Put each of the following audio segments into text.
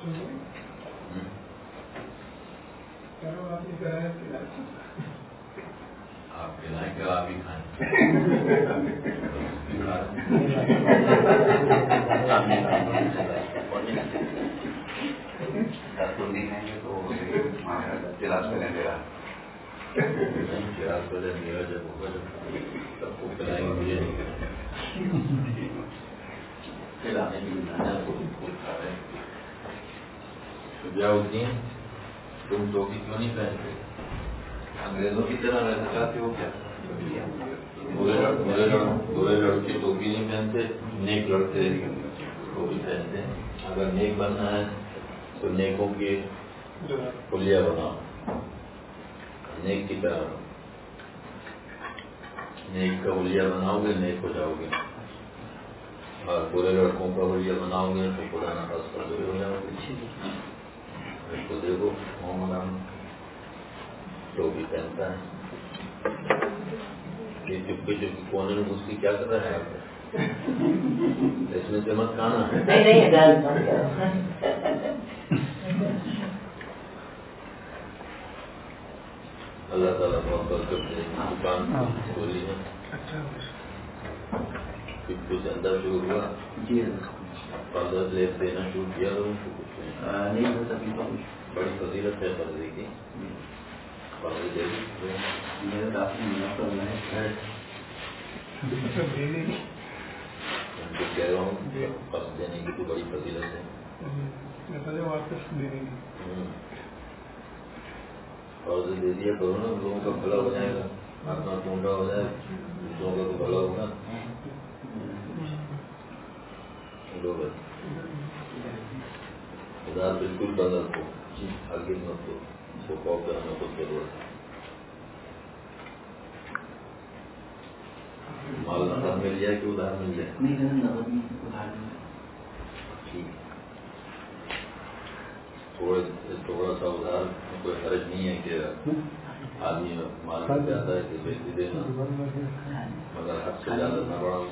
آپ کھلائیں کہ آپ ہی کھائیں؟ چراغ کرنے دے رہا چراغ کو میرا جب ہوگا جب سب کو کھلائیں گے مجھے نہیں کھلانے کی خود کھا رہے ہیں. شجاعالدین تم ٹوپی کیوں نہیں پہنتے؟ انگریزوں کی طرح رہنا چاہتے ہو کیا؟ برے لڑکے ٹوپی نہیں پہنتے، نیک لڑکے ٹوپی پہنتے ہیں. اگر نیک بننا ہے تو نیکوں کی پلیا بناؤ، نیک کی طرح نیک کا حلیہ بناؤ گے نیک ہو جاؤ گے، اور برے لڑکوں کا حلیہ بناؤ گے تو خدا نہ خاص پر برے ہو جاؤ گے. تو دیکھو محمد ٹوپی پہنتا ہے، یہ چپکے چپکے کونے میں گھس کے کیا کر رہا ہے آپ؟ اس میں سے مت کھانا ہے. اللہ تعالیٰ بہت برکت دے. دکان کھولی ہے، کچھ اندر شروع ہوا جی، قرض لے دینا شروع کیا تو ان کو کچھ نہیں. بڑی فضیلت ہے قرضے کی. قرض دے دی میرا کافی مناسب ہے. ان کو کہہ رہا ہوں قرض دینے کی تو بڑی فضیلت ہے. قرض دے دیا کرو نا، لوگوں کا بھلا ہو جائے گا، اپنا ٹونڈا ہو جائے دوسروں کا تو بھلا ہوگا. خدا بالکل بدل کو آگے مت کو خوف کرنا خود ضرورت ہے. مال نقد مل جائے کہ ادھار مل جائے؟ ٹھیک، تھوڑا سا ادھار کوئی حرج نہیں ہے کہ آدمی مال مل جاتا ہے کہ بیچ دینا، مگر حد سے زیادہ نہ بڑھاؤ.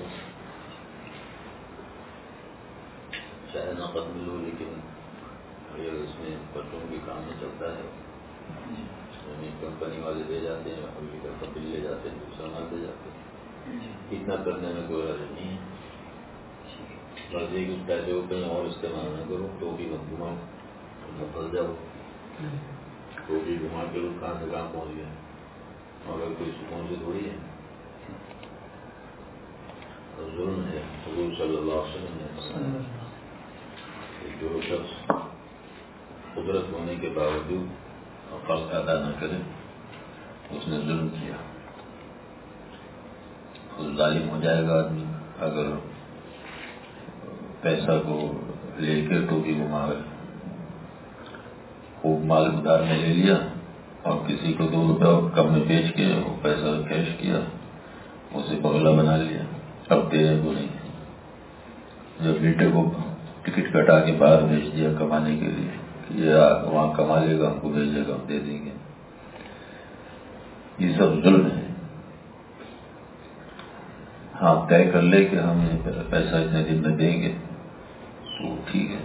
چاہے نقد ملو لیکن اگر اس میں بچوں کے کام میں چلتا ہے، یعنی کمپنی والے دے جاتے ہیں، اگلی کا بل لے جاتے ہیں، دوسرا مال دے جاتے ہیں. اتنا کرنے میں کوئی حرج نہیں ہے. مرضی کہ اس پیسے کو کہیں اور استعمال نہ کرو. ٹوپی مت گھماؤ، پھنس جاؤ. ٹوپی گھما کے لوگ کہاں سے کہاں پہنچ گئے، مگر کوئی سکون سے تھوڑی ہے. ظلم ہے. حضور صلی اللہ علیہ وسلم نے جو شخص قدرت ہونے کے باوجود قرض ادا نہ کرے اس نے ظلم کیا. ظالم ہو جائے گا آدمی اگر پیسہ کو لے کے ٹوپی گھما گئے، خوب مال ادھار میں لے لیا اور کسی کو 2 روپے کم میں بیچ کے وہ پیسہ کیش کیا، اسے بغلہ بنا لیا. اب دے کو نہیں، جب بیٹے کو ٹکٹ کٹا کے باہر بھیج دیا کمانے کے لیے کہ یہ وہاں کما لے گا، ہم کو بھیجے گا، ہم دے دیں گے. یہ سب ظلم ہے. ہاں طے کر لے کہ ہم پیسہ اتنے دن میں دیں گے تو ٹھیک ہے.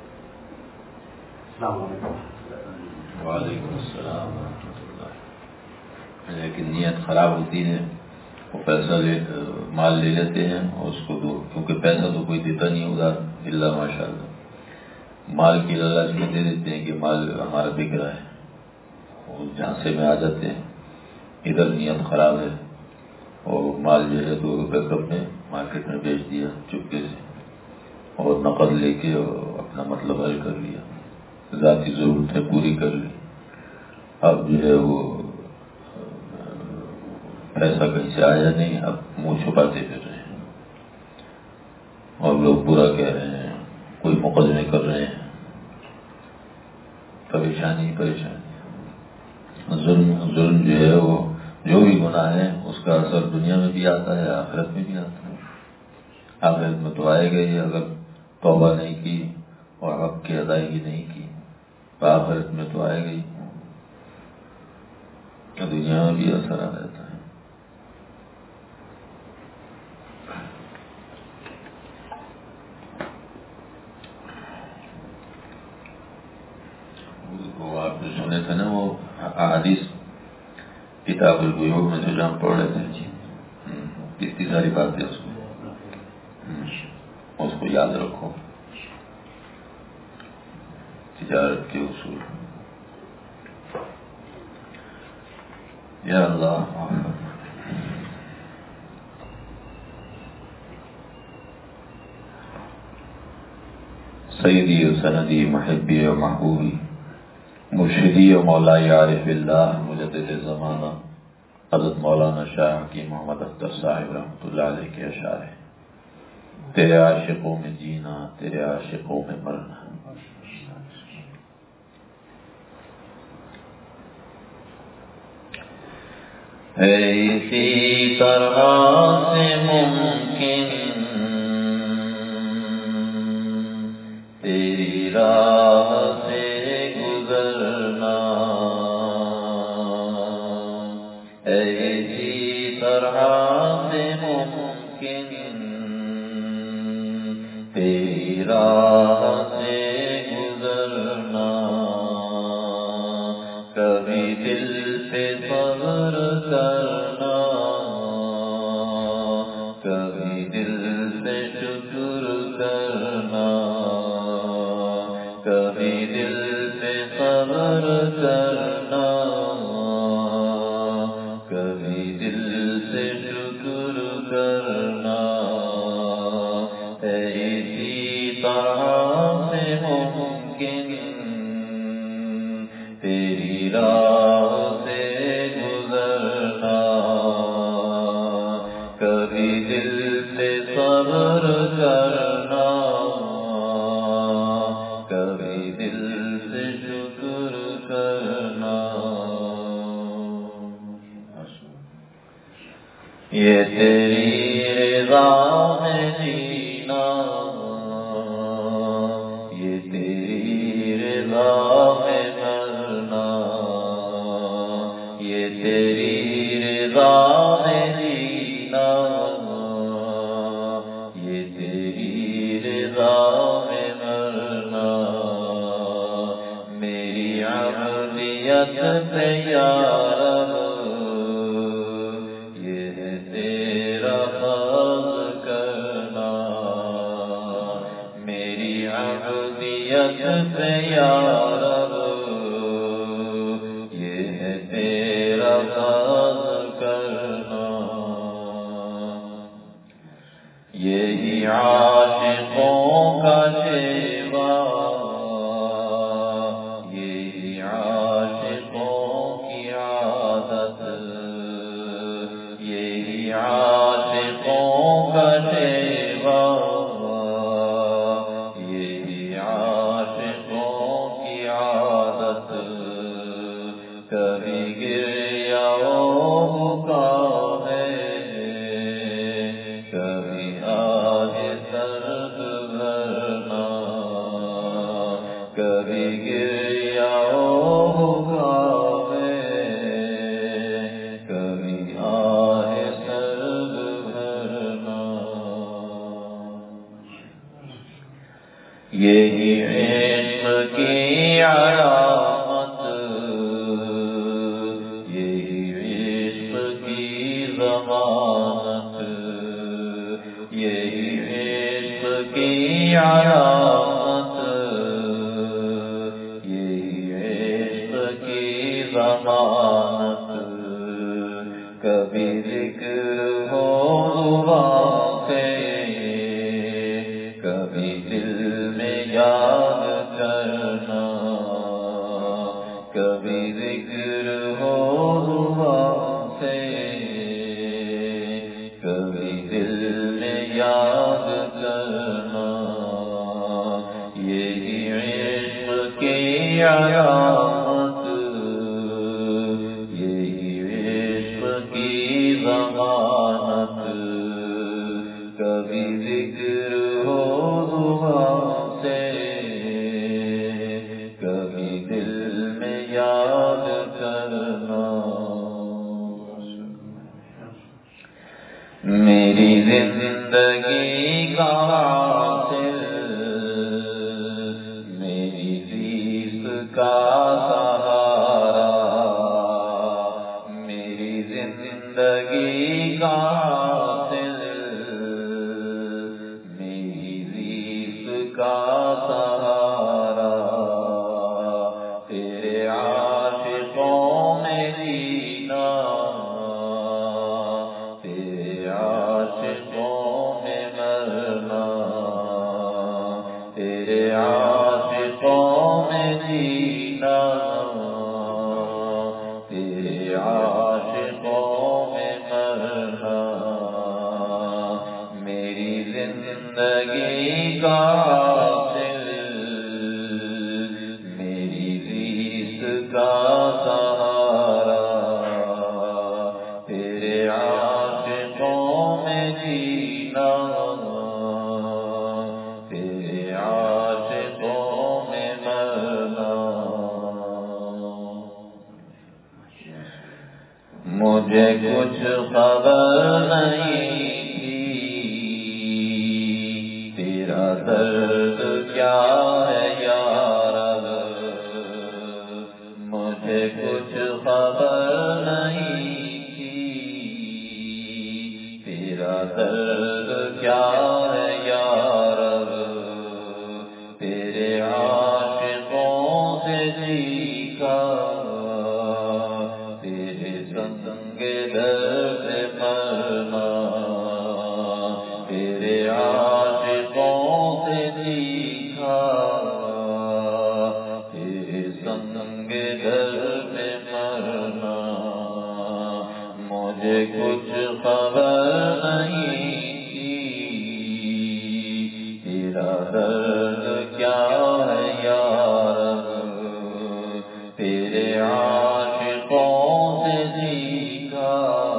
السلام علیکم. وعلیکم السلام ورحمۃ اللہ. لیکن نیت خراب ہوتی ہے، وہ پیسہ مال لے لیتے ہیں اور اس کو دو، کیونکہ پیسہ تو کوئی دیتا نہیں ادھار الا ماشاء اللہ. مال کی لالچ میں دے دیتے ہیں کہ مال ہمارا بک رہا ہے، اور جھانسے میں آ جاتے ہیں. ادھر نیت خراب ہے اور مال جو ہے 2 روپے کم میں مارکیٹ میں بیچ دیا چپکے سے اور نقد لے کے اپنا مطلب حل کر لیا، ذاتی ضرورتیں پوری کر لی. اب جو ہے وہ پیسہ کہیں سے آیا نہیں، اب منہ چھپاتے پھر رہے ہیں اور لوگ برا کہہ رہے ہیں، کوئی مقدمے کر رہے ہیں. پریشانی پریشانی. ظلم جو ہے وہ جو بھی گناہ ہے اس کا اثر دنیا میں بھی آتا ہے، آخرت میں بھی آتا ہے. آخرت میں تو آئے گا ہی اگر توبہ نہیں کی اور حق کی ادائیگی نہیں کی، تو آخرت میں تو آئے گا ہی، دنیا میں بھی اثر آ جاتا ہے. سنے تھے نا وہ احادیث کتاب البیوع میں جو ہم پڑھ رہے تھے، کتنی ساری باتیں اس کو یاد رکھو. تجارت کے اصول. یا اللہ سیدی و سندی محبی و محبوبی مرشدی و مولائی عارف اللہ مجدد زمانہ حضرت مولانا شاہ کی محمد اختر صاحب رحمۃ اللہ علیہ کے اشعار ہیں. تیرے عاشقوں میں جینا، تیرے عاشقوں میں مرنا. اسی طرح سے ممکن تیری راہ سے گزرنا، اسی طرح سے ممکن تیری راہ سے گزرنا. کبھی دل پہ صبر کرنا، کبھی دل سے شکر کرنا، کبھی دل سے صبر کرنا، کبھی دل سے شکر کرنا. اسی طرح سے ممکن تیری راہ سے گزرنا، کبھی دل سے صبر کرنا، کبھی دل سے شکر کرنا. یہ تیری رضا میں جینا، یہ تیری رضا میں مرنا، یہ تیری رضا میں جینا، یہ تیری رضا میں مرنا. میری عبدیت پہ یا رب یہ ہے تیرا فضل کرنا. میری عبدیت پہ یا رب یہ ہے تیرا فضل کرنا. یہی عاشقوں کا شیوا، یہی عاشقوں کی عادت، یہی عاشقوں کا شیوا، یہی عاشقوں کی عادت. کبھی گریا بکا ہے، کبھی آہ درد بھرنا، کبھی گریا بکا ہے، کبھی آہ درد بھرنا. یہی عشق کی علامت، یہی عشق کی ضمانت، یہی عشق کی علامت، یہی عشق کی ضمانت. کبھی ذکر ہو زبان سے، کبھی دل میں یاد کرنا، کبھی ذکر ہو زبان سے، کبھی دل میں یاد کرنا. یہی عشق کی علامت، یہی عشق کی ضمانت. کبھی ذکر ہو زبان سے، کبھی دل میں یاد کرنا. میری زندگی کا حاصل، میری زیست کا کا سہارا تیرے عاشقوں میں جینا تیرے عاشقوں میں مرنا تیرے عاشقوں میں جینا تیرے عاشقوں میں مرنا میری زندگی کا حاصل میری ریس کا سہارا تیرے عاشقوں میں جینا تیرے عاشقوں میں مرنا مجھے کچھ خبر نہیں تیرا درد کیا ہے یا رب مجھے کچھ خبر نہیں تیرا درد کیا ہے یا رب تیرے عاشقوں سے سیکھا تیرے سنگ درد مرنا تیرے عاشقوں سے سیکھا تیرے سنگ درد مرنا مجھے کچھ خبر نہیں تیرا درد کیا ہے یا رب تیرے عاشقوں سے سیکھا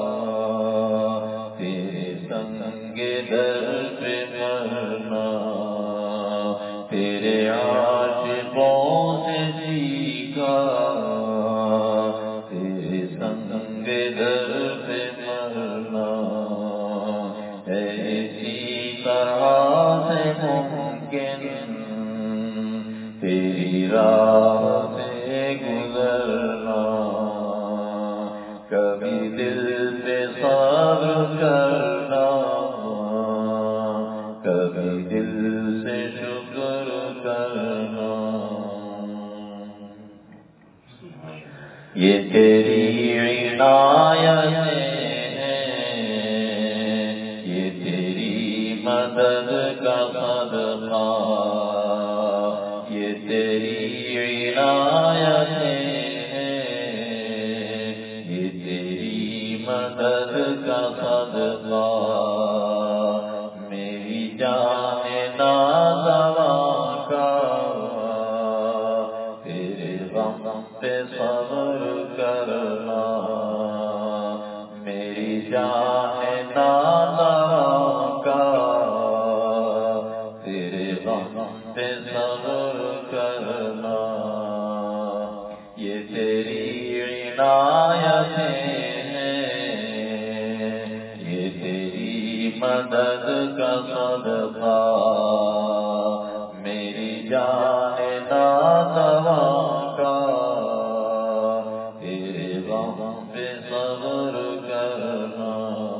تیرے سنگ درد مرنا تیرے عاشقوں سے سیکھا تیرے سنگ درد مرنا ایسی طرح سے ممکن تیری راہ سے گزرنا کبھی دل پہ صبر کرنا کبھی دل سے شکر کرنا یہ تیری عنایتیں یہ تیری مدد کا صدقہ یہ تیری عنایتیں یہ تیری مدد کا صدقہ میری جان نازواں کا تیرے غم پہ صبر کرنا میری جان نازواں کا تیرے غم پہ صبر کرنا یہ تیری عنایتیں یہ تیری مدد کا صدقہ میری جان نازواں کا تیرے غم پہ صبر کرنا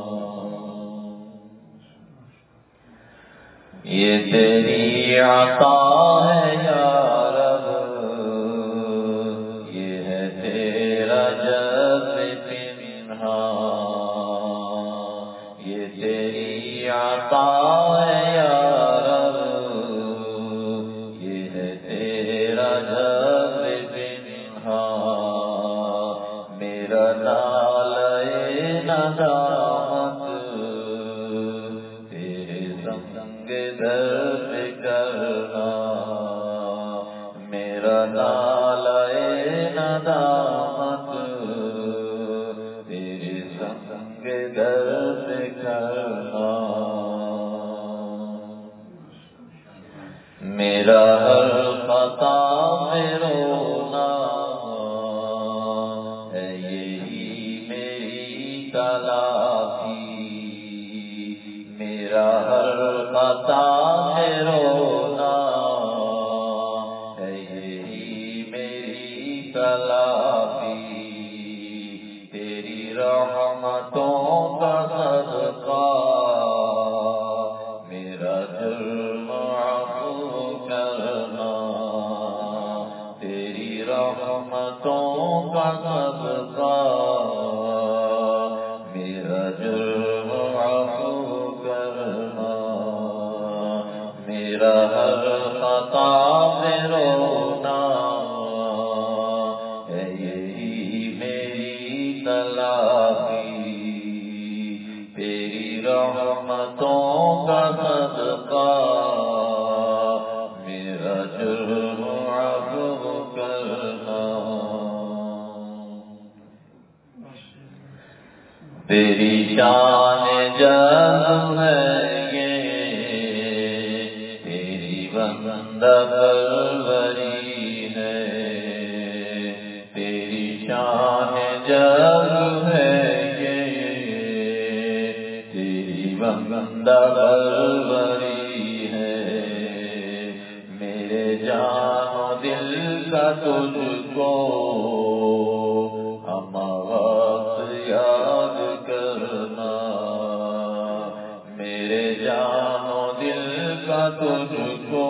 یہ تیری عطا ہے یا رب یہ ہے تیرا جذب پنہاں یہ تیری عطا ہے یا رب یہ ہے تیرا جذب پنہاں میرا نالے ندامت تیرے سنگ درد کرنا میرا نالے ندامت تیرے سنگ درد کرنا میرا ہر خطا میں رونا ہے یہی میری تلافی میرا ہر خطا میں رونا ہے یہی میری تلافی تیری رحمتوں کا صدقہ میرا جرم عفو کا صدقہ میرا جرم عفو کرنا، میرا ہر خطا پہ رونا ہے یہی میری تلافی، تیری رحمتوں کا صدقہ میرا جرم عفو کرنا، تیری شان جلوہ ہے یہ، تیری بندہ پروری ہے، تیری شان جلوہ ہے یہ، تیری بندہ پروری ہے، میرے جان و دل کا تجھ کو ہم وقت یاد کرنا، میرے جان و دل کا تجھ کو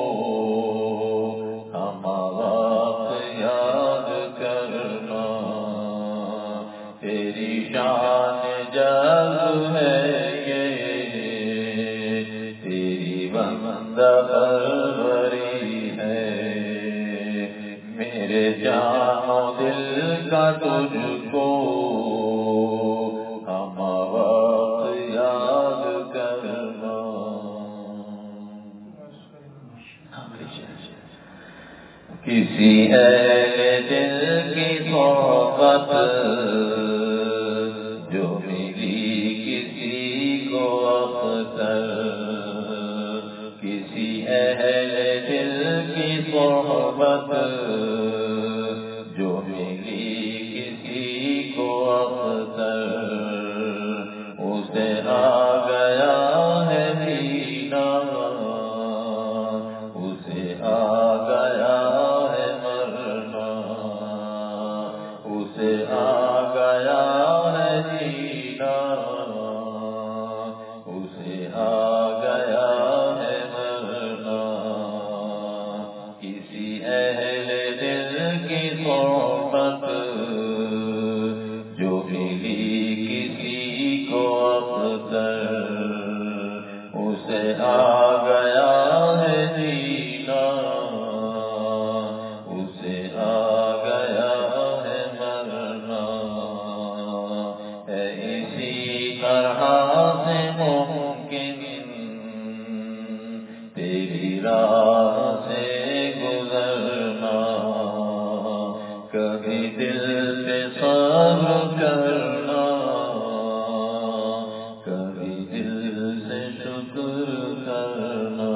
ہم وقت یاد کرنا، تیری شان جلوہ ہے یہ، تیری بندہ پروری ہے، میرے جان و دل کا تجھ کو ہم وقت یاد کرنا۔ کسی اہل دل کی صحبت جو ملی کسی کو اختر، کسی اہل دل کی صحبت جو ملی کسی کو اختر، اسے آ گیا ہے سینہ، اسے آ گیا ہے مرنا، اسے آ گیا ہے جینا، اسے آ گیا ہے مرنا، کسی اہل دل کی صحبت جو ملی کسی کو اختر، اسے آ گیا ہے جینا، اسے آ گیا ہے مرنا، ہے اسی طرح سے ممکن تیری راہ سے گزرنا، کبھی دل پہ صبر کرنا، کبھی دل سے شکر کرنا۔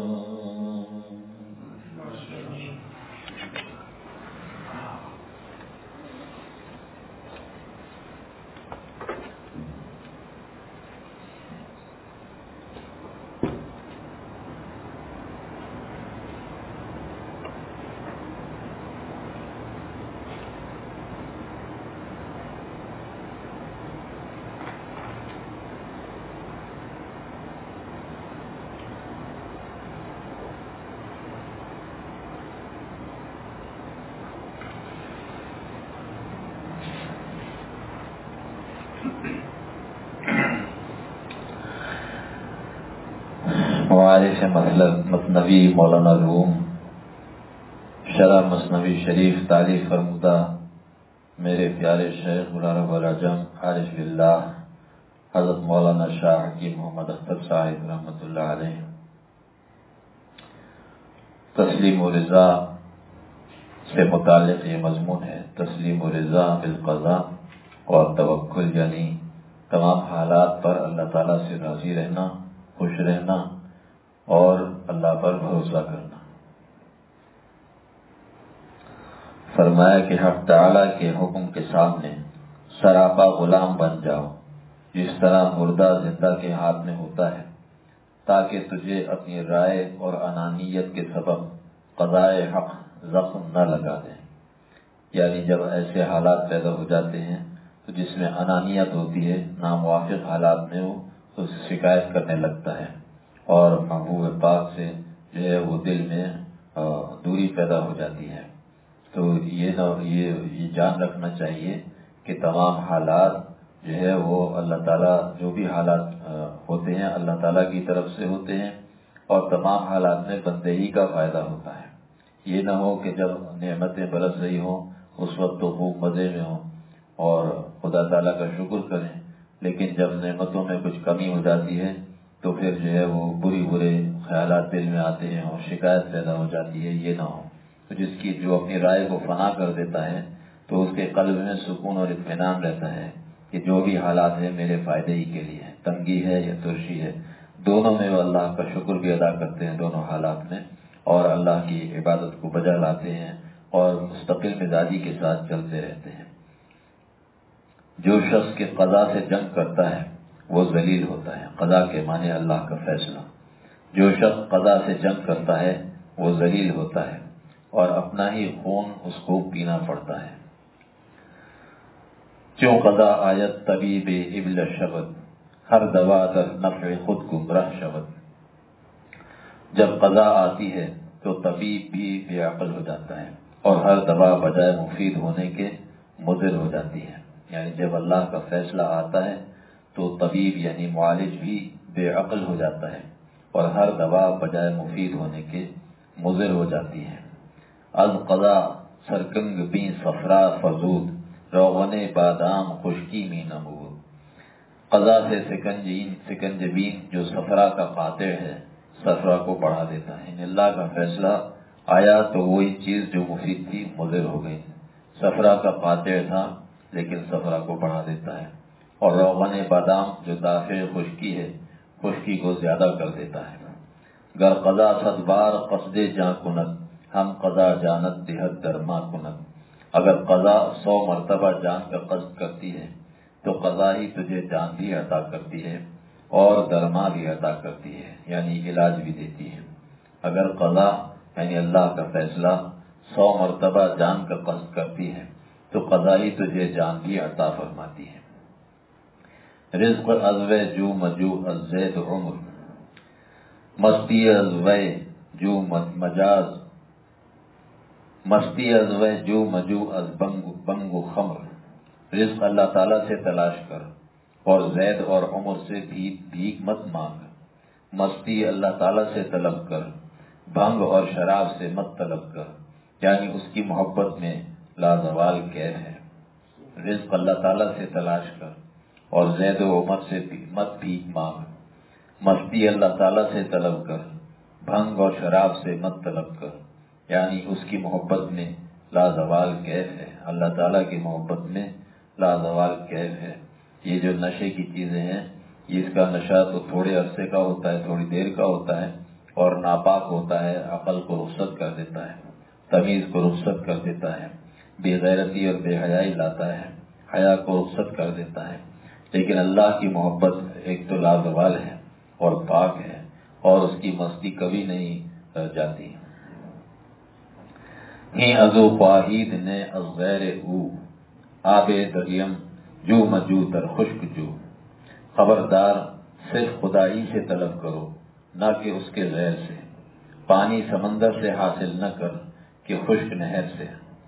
معارف مثنوی مولانا روم شرح مثنوی شریف تعریف فرمودہ میرے پیارے شیخ العرب والعجم عارف باللہ حضرت مولانا شاہ حکیم محمد اختر صاحب رحمۃ اللہ علیہ، تسلیم و رضا سے متعلق یہ مضمون ہے۔ تسلیم و رضا بالقضاء اور توکل، یعنی تمام حالات پر اللہ تعالیٰ سے راضی رہنا، خوش رہنا اور اللہ پر بھروسہ کرنا۔ فرمایا کہ حق تعالیٰ کے حکم کے سامنے سراپا غلام بن جاؤ، جس طرح مردہ زندہ کے ہاتھ میں ہوتا ہے، تاکہ تجھے اپنی رائے اور انانیت کے سبب قضائے حق زخم نہ لگا دیں۔ یعنی جب ایسے حالات پیدا ہو جاتے ہیں تو جس میں انانیت ہوتی ہے، ناموافق حالات میں وہ اس سے شکایت کرنے لگتا ہے اور محبوب پاک سے جو ہے وہ دل میں دوری پیدا ہو جاتی ہے۔ تو یہ جان رکھنا چاہیے کہ تمام حالات جو ہے وہ اللہ تعالیٰ، جو بھی حالات ہوتے ہیں اللہ تعالیٰ کی طرف سے ہوتے ہیں، اور تمام حالات میں بندے ہی کا فائدہ ہوتا ہے۔ یہ نہ ہو کہ جب نعمتیں برس رہی ہوں اس وقت تو خوب مزے میں ہوں اور خدا تعالیٰ کا شکر کریں، لیکن جب نعمتوں میں کچھ کمی ہو جاتی ہے تو پھر جو ہے وہ برے خیالات دل میں آتے ہیں اور شکایت پیدا ہو جاتی ہے۔ یہ نہ ہو تو جس کی جو اپنی رائے کو فنا کر دیتا ہے تو اس کے قلب میں سکون اور اطمینان رہتا ہے کہ جو بھی حالات ہیں میرے فائدے ہی کے لیے، تنگی ہے یا ترشی ہے، دونوں میں وہ اللہ کا شکر بھی ادا کرتے ہیں دونوں حالات میں، اور اللہ کی عبادت کو بجا لاتے ہیں اور مستقل مزاجی کے ساتھ چلتے رہتے ہیں۔ جو شخص کے قضا سے جنگ کرتا ہے وہ ذلیل ہوتا ہے۔ قضا کے معنی اللہ کا فیصلہ۔ جو شخص قضا سے جنگ کرتا ہے وہ ذلیل ہوتا ہے اور اپنا ہی خون اس کو پینا پڑتا ہے۔ چوں قضا آیت طبیب ابل شبد، ہر دوا در نفع خود گمراہ شبد۔ جب قضا آتی ہے تو طبیب بھی بے عقل ہو جاتا ہے اور ہر دوا بجائے مفید ہونے کے مضر ہو جاتی ہے۔ یعنی جب اللہ کا فیصلہ آتا ہے تو طبیب یعنی معالج بھی بے عقل ہو جاتا ہے اور ہر دوا بجائے مفید ہونے کے مضر ہو جاتی ہے۔ از قضا سرکنگ بی صفرا فزود، روغن بادام خشکی می نمود۔ قضا سے سکنجبین جو صفرا کا قاطع ہے، صفرا کو بڑھا دیتا ہے۔ اللہ کا فیصلہ آیا تو وہی چیز جو مفید تھی مضر ہو گئی، صفرا کا قاطع تھا لیکن صفرا کو بڑھا دیتا ہے۔ اور روغن بادام جو دافع خشکی ہے، خشکی کو زیادہ کر دیتا ہے۔ گر قضا صد بار قصد جاں کند، ہم قضا جانت دہت درما کند۔ اگر قضا 100 مرتبہ جان کا قصد کرتی ہے تو قضا ہی تجھے جان بھی عطا کرتی ہے اور درما بھی عطا کرتی ہے، یعنی علاج بھی دیتی ہے۔ اگر قضا یعنی اللہ کا فیصلہ 100 مرتبہ جان کا قصد کرتی ہے تو قضا ہی تجھے جان بھی عطا فرماتی ہے۔ رزق ازوے جو مجو ازید عمر، مستی ازوے جو مجاز، مستی ازوے جو مجو از بنگ و خمر۔ رزق اللہ تعالیٰ سے تلاش کر اور زید اور عمر سے بھیک مت مانگ۔ مستی اللہ تعالیٰ سے طلب کر، بھنگ اور شراب سے مت طلب کر، یعنی اس کی محبت میں لازوال کیف ہے۔ رزق اللہ تعالیٰ سے تلاش کر اور زید و عمر سے مت بھیک مانگ۔ مستی اللہ تعالیٰ سے طلب کر، بھنگ اور شراب سے مت طلب کر، یعنی اس کی محبت میں لازوال کیف ہے۔ اللہ تعالیٰ کی محبت میں لازوال کیف ہے۔ یہ جو نشے کی چیزیں ہیں، اس کا نشہ تو تھوڑے عرصے کا ہوتا ہے، تھوڑی دیر کا ہوتا ہے اور ناپاک ہوتا ہے، عقل کو رخصت کر دیتا ہے، تمیز کو رخصت کر دیتا ہے، بے غیرتی اور بے حیائی لاتا ہے، حیا کو رخصت کر دیتا ہے۔ لیکن اللہ کی محبت ایک تو لازوال ہے اور پاک ہے اور اس کی مستی کبھی نہیں جاتی۔ ہی ازو خواہید نے از غیر او، آب دریم جو مجو تر خشک جو۔ خبردار صرف خدائی سے طلب کرو نہ کہ اس کے غیر سے، پانی سمندر سے حاصل نہ کر کہ خشک نہر سے،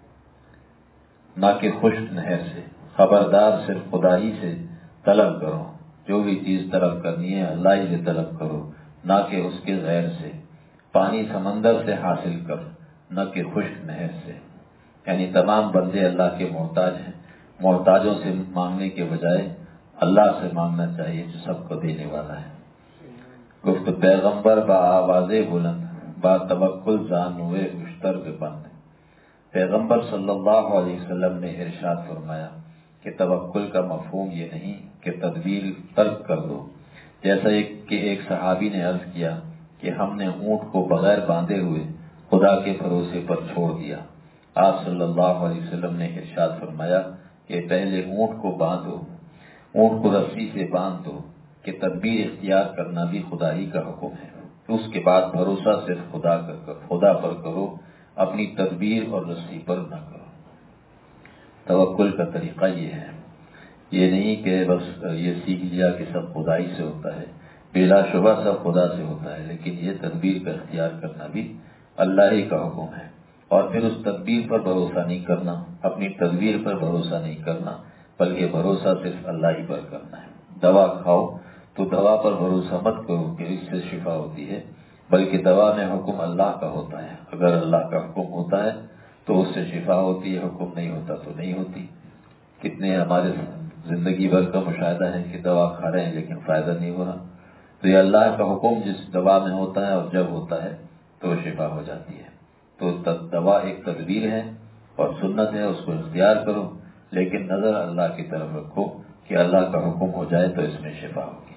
نہ کہ خشک نہر سے۔ خبردار صرف خدائی سے طلب کرو، جو بھی چیز طلب کرنی ہے اللہ ہی سے طلب کرو نہ کہ اس کے غیر سے۔ پانی سمندر سے حاصل کر نہ کہ خشک نہر سے، یعنی تمام بندے اللہ کے محتاج ہیں، محتاجوں سے مانگنے کے بجائے اللہ سے مانگنا چاہیے جو سب کو دینے والا ہے۔ گفت پیغمبر با آواز بلند، با توکل زانوے اشتر بند۔ پیغمبر صلی اللہ علیہ وسلم نے ارشاد فرمایا کہ توکل کا مفہوم یہ نہیں کہ تدبیر ترک کر دو، جیسا کہ ایک صحابی نے عرض کیا کہ ہم نے اونٹ کو بغیر باندھے ہوئے خدا کے بھروسے پر چھوڑ دیا۔ آپ صلی اللہ علیہ وسلم نے ارشاد فرمایا کہ پہلے اونٹ کو باندھو، اونٹ کو رسی سے باندھ دو، کہ تدبیر اختیار کرنا بھی خدا ہی کا حکم ہے۔ اس کے بعد بھروسہ صرف خدا پر کرو، اپنی تدبیر اور رسی پر نہ کرو۔ توکل کا طریقہ یہ ہے، یہ نہیں کہ بس یہ سیکھ لیا کہ سب خدائی سے ہوتا ہے، بلا شبہ سب خدا سے ہوتا ہے، لیکن یہ تدبیر کا اختیار کرنا بھی اللہ ہی کا حکم ہے۔ اور پھر اس تدبیر پر بھروسہ نہیں کرنا، اپنی تدبیر پر بھروسہ نہیں کرنا، بلکہ بھروسہ صرف اللہ ہی پر کرنا ہے۔ دوا کھاؤ تو دوا پر بھروسہ مت کرو کہ اس سے شفا ہوتی ہے، بلکہ دوا میں حکم اللہ کا ہوتا ہے۔ اگر اللہ کا حکم ہوتا ہے تو اس سے شفا ہوتی ہے، حکم نہیں ہوتا تو نہیں ہوتی۔ کتنے ہمارے زندگی بھر کا مشاہدہ ہے کہ دوا کھا رہے ہیں لیکن فائدہ نہیں ہو رہا۔ تو یہ اللہ کا حکم جس دوا میں ہوتا ہے اور جب ہوتا ہے تو شفا ہو جاتی ہے۔ تو دوا ایک تدبیر ہے اور سنت ہے، اس کو اختیار کرو، لیکن نظر اللہ کی طرف رکھو کہ اللہ کا حکم ہو جائے تو اس میں شفا ہوگی۔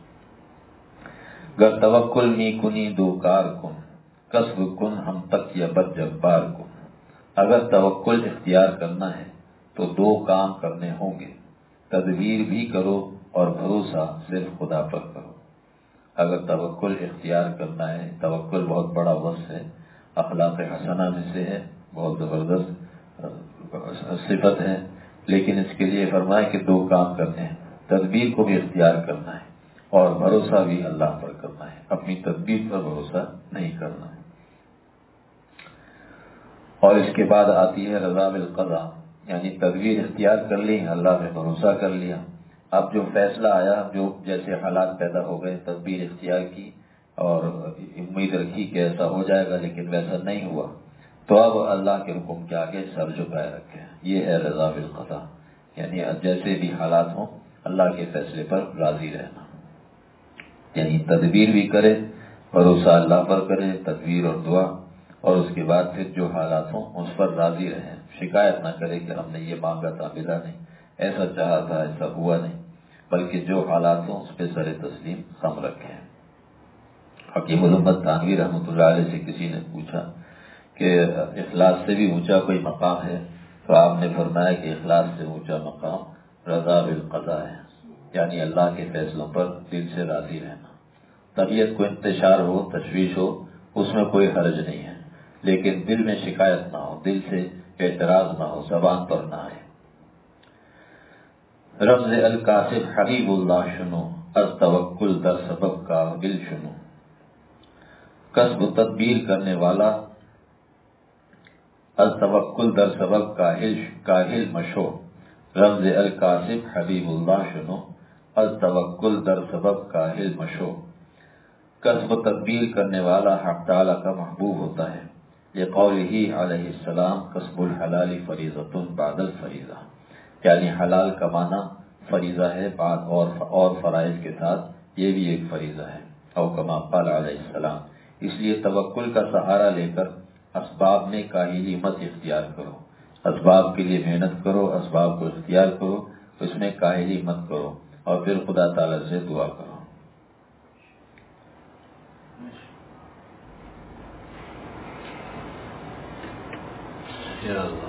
گر توکل می کنی دو کار کن، کسب کن ہم تک یا بد جبار کن۔ اگر توکل اختیار کرنا ہے تو دو کام کرنے ہوں گے، تدبیر بھی کرو اور بھروسہ صرف خدا پر کرو۔ اگر توکل اختیار کرنا ہے، توکل بہت بڑا وصف ہے، اخلاق حسنہ میں سے ہے، بہت زبردست صفت ہے، لیکن اس کے لیے فرمائے کہ دو کام کرنے ہیں، تدبیر کو بھی اختیار کرنا ہے اور بھروسہ بھی اللہ پر کرنا ہے، اپنی تدبیر پر بھروسہ نہیں کرنا ہے۔ اور اس کے بعد آتی ہے رضا بالقضاء، یعنی تدبیر اختیار کر لی، اللہ پہ بھروسہ کر لیا، اب جو فیصلہ آیا، جو جیسے حالات پیدا ہو گئے، تدبیر اختیار کی اور امید رکھی کہ ایسا ہو جائے گا لیکن ویسا نہیں ہوا، تو اب اللہ کے حکم کے آگے سر جھکائے رکھے۔ یہ ہے رضا بالقضاء، یعنی جیسے بھی حالات ہوں اللہ کے فیصلے پر راضی رہنا، یعنی تدبیر بھی کرے، بھروسہ اللہ پر کرے، تدبیر اور دعا، اور اس کے بعد پھر جو حالات ہوں اس پر راضی رہیں، شکایت نہ کرے کہ ہم نے یہ مانگا تھا ملا نہیں، ایسا چاہا تھا ایسا ہوا نہیں، بلکہ جو حالات ہوں اس پہ سر تسلیم خم رکھیں۔ حکیم الامت تھانوی رحمۃ اللہ علیہ سے کسی نے پوچھا کہ اخلاص سے بھی اونچا کوئی مقام ہے، تو آپ نے فرمایا کہ اخلاص سے اونچا مقام رضا بالقضاء ہے، یعنی اللہ کے فیصلوں پر دل سے راضی رہنا۔ طبیعت کو انتشار ہو، تشویش ہو، اس میں کوئی حرج نہیں ہے، لیکن دل میں شکایت نہ ہو، دل سے اعتراض نہ ہو، زبان پر نہ آئے۔ رمز القاسب حبیب اللہ شنو، از توکل در سبب کا دل شنو۔ کسب تدبیر کرنے والا از توکل در سبب کاہل مشو، رمز القاسب حبیب اللہ شنو، از توکل در سبب کاہل مشو۔ کسب تدبیر کرنے والا حق تعالی کا محبوب ہوتا ہے، لقولہ علیہ السلام کسب الحلال فریضۃ بعد الفریضہ، یعنی حلال کمانا فریضہ ہے بعد اور فرائض کے ساتھ یہ بھی ایک فریضہ ہے، او کما قال علیہ السلام۔ اس لیے توکل کا سہارا لے کر اسباب میں کاہلی مت اختیار کرو، اسباب کے لیے محنت کرو، اسباب کو اختیار کرو، اس میں کاہلی مت کرو، اور پھر خدا تعالی سے دعا کرو۔ یا اللہ۔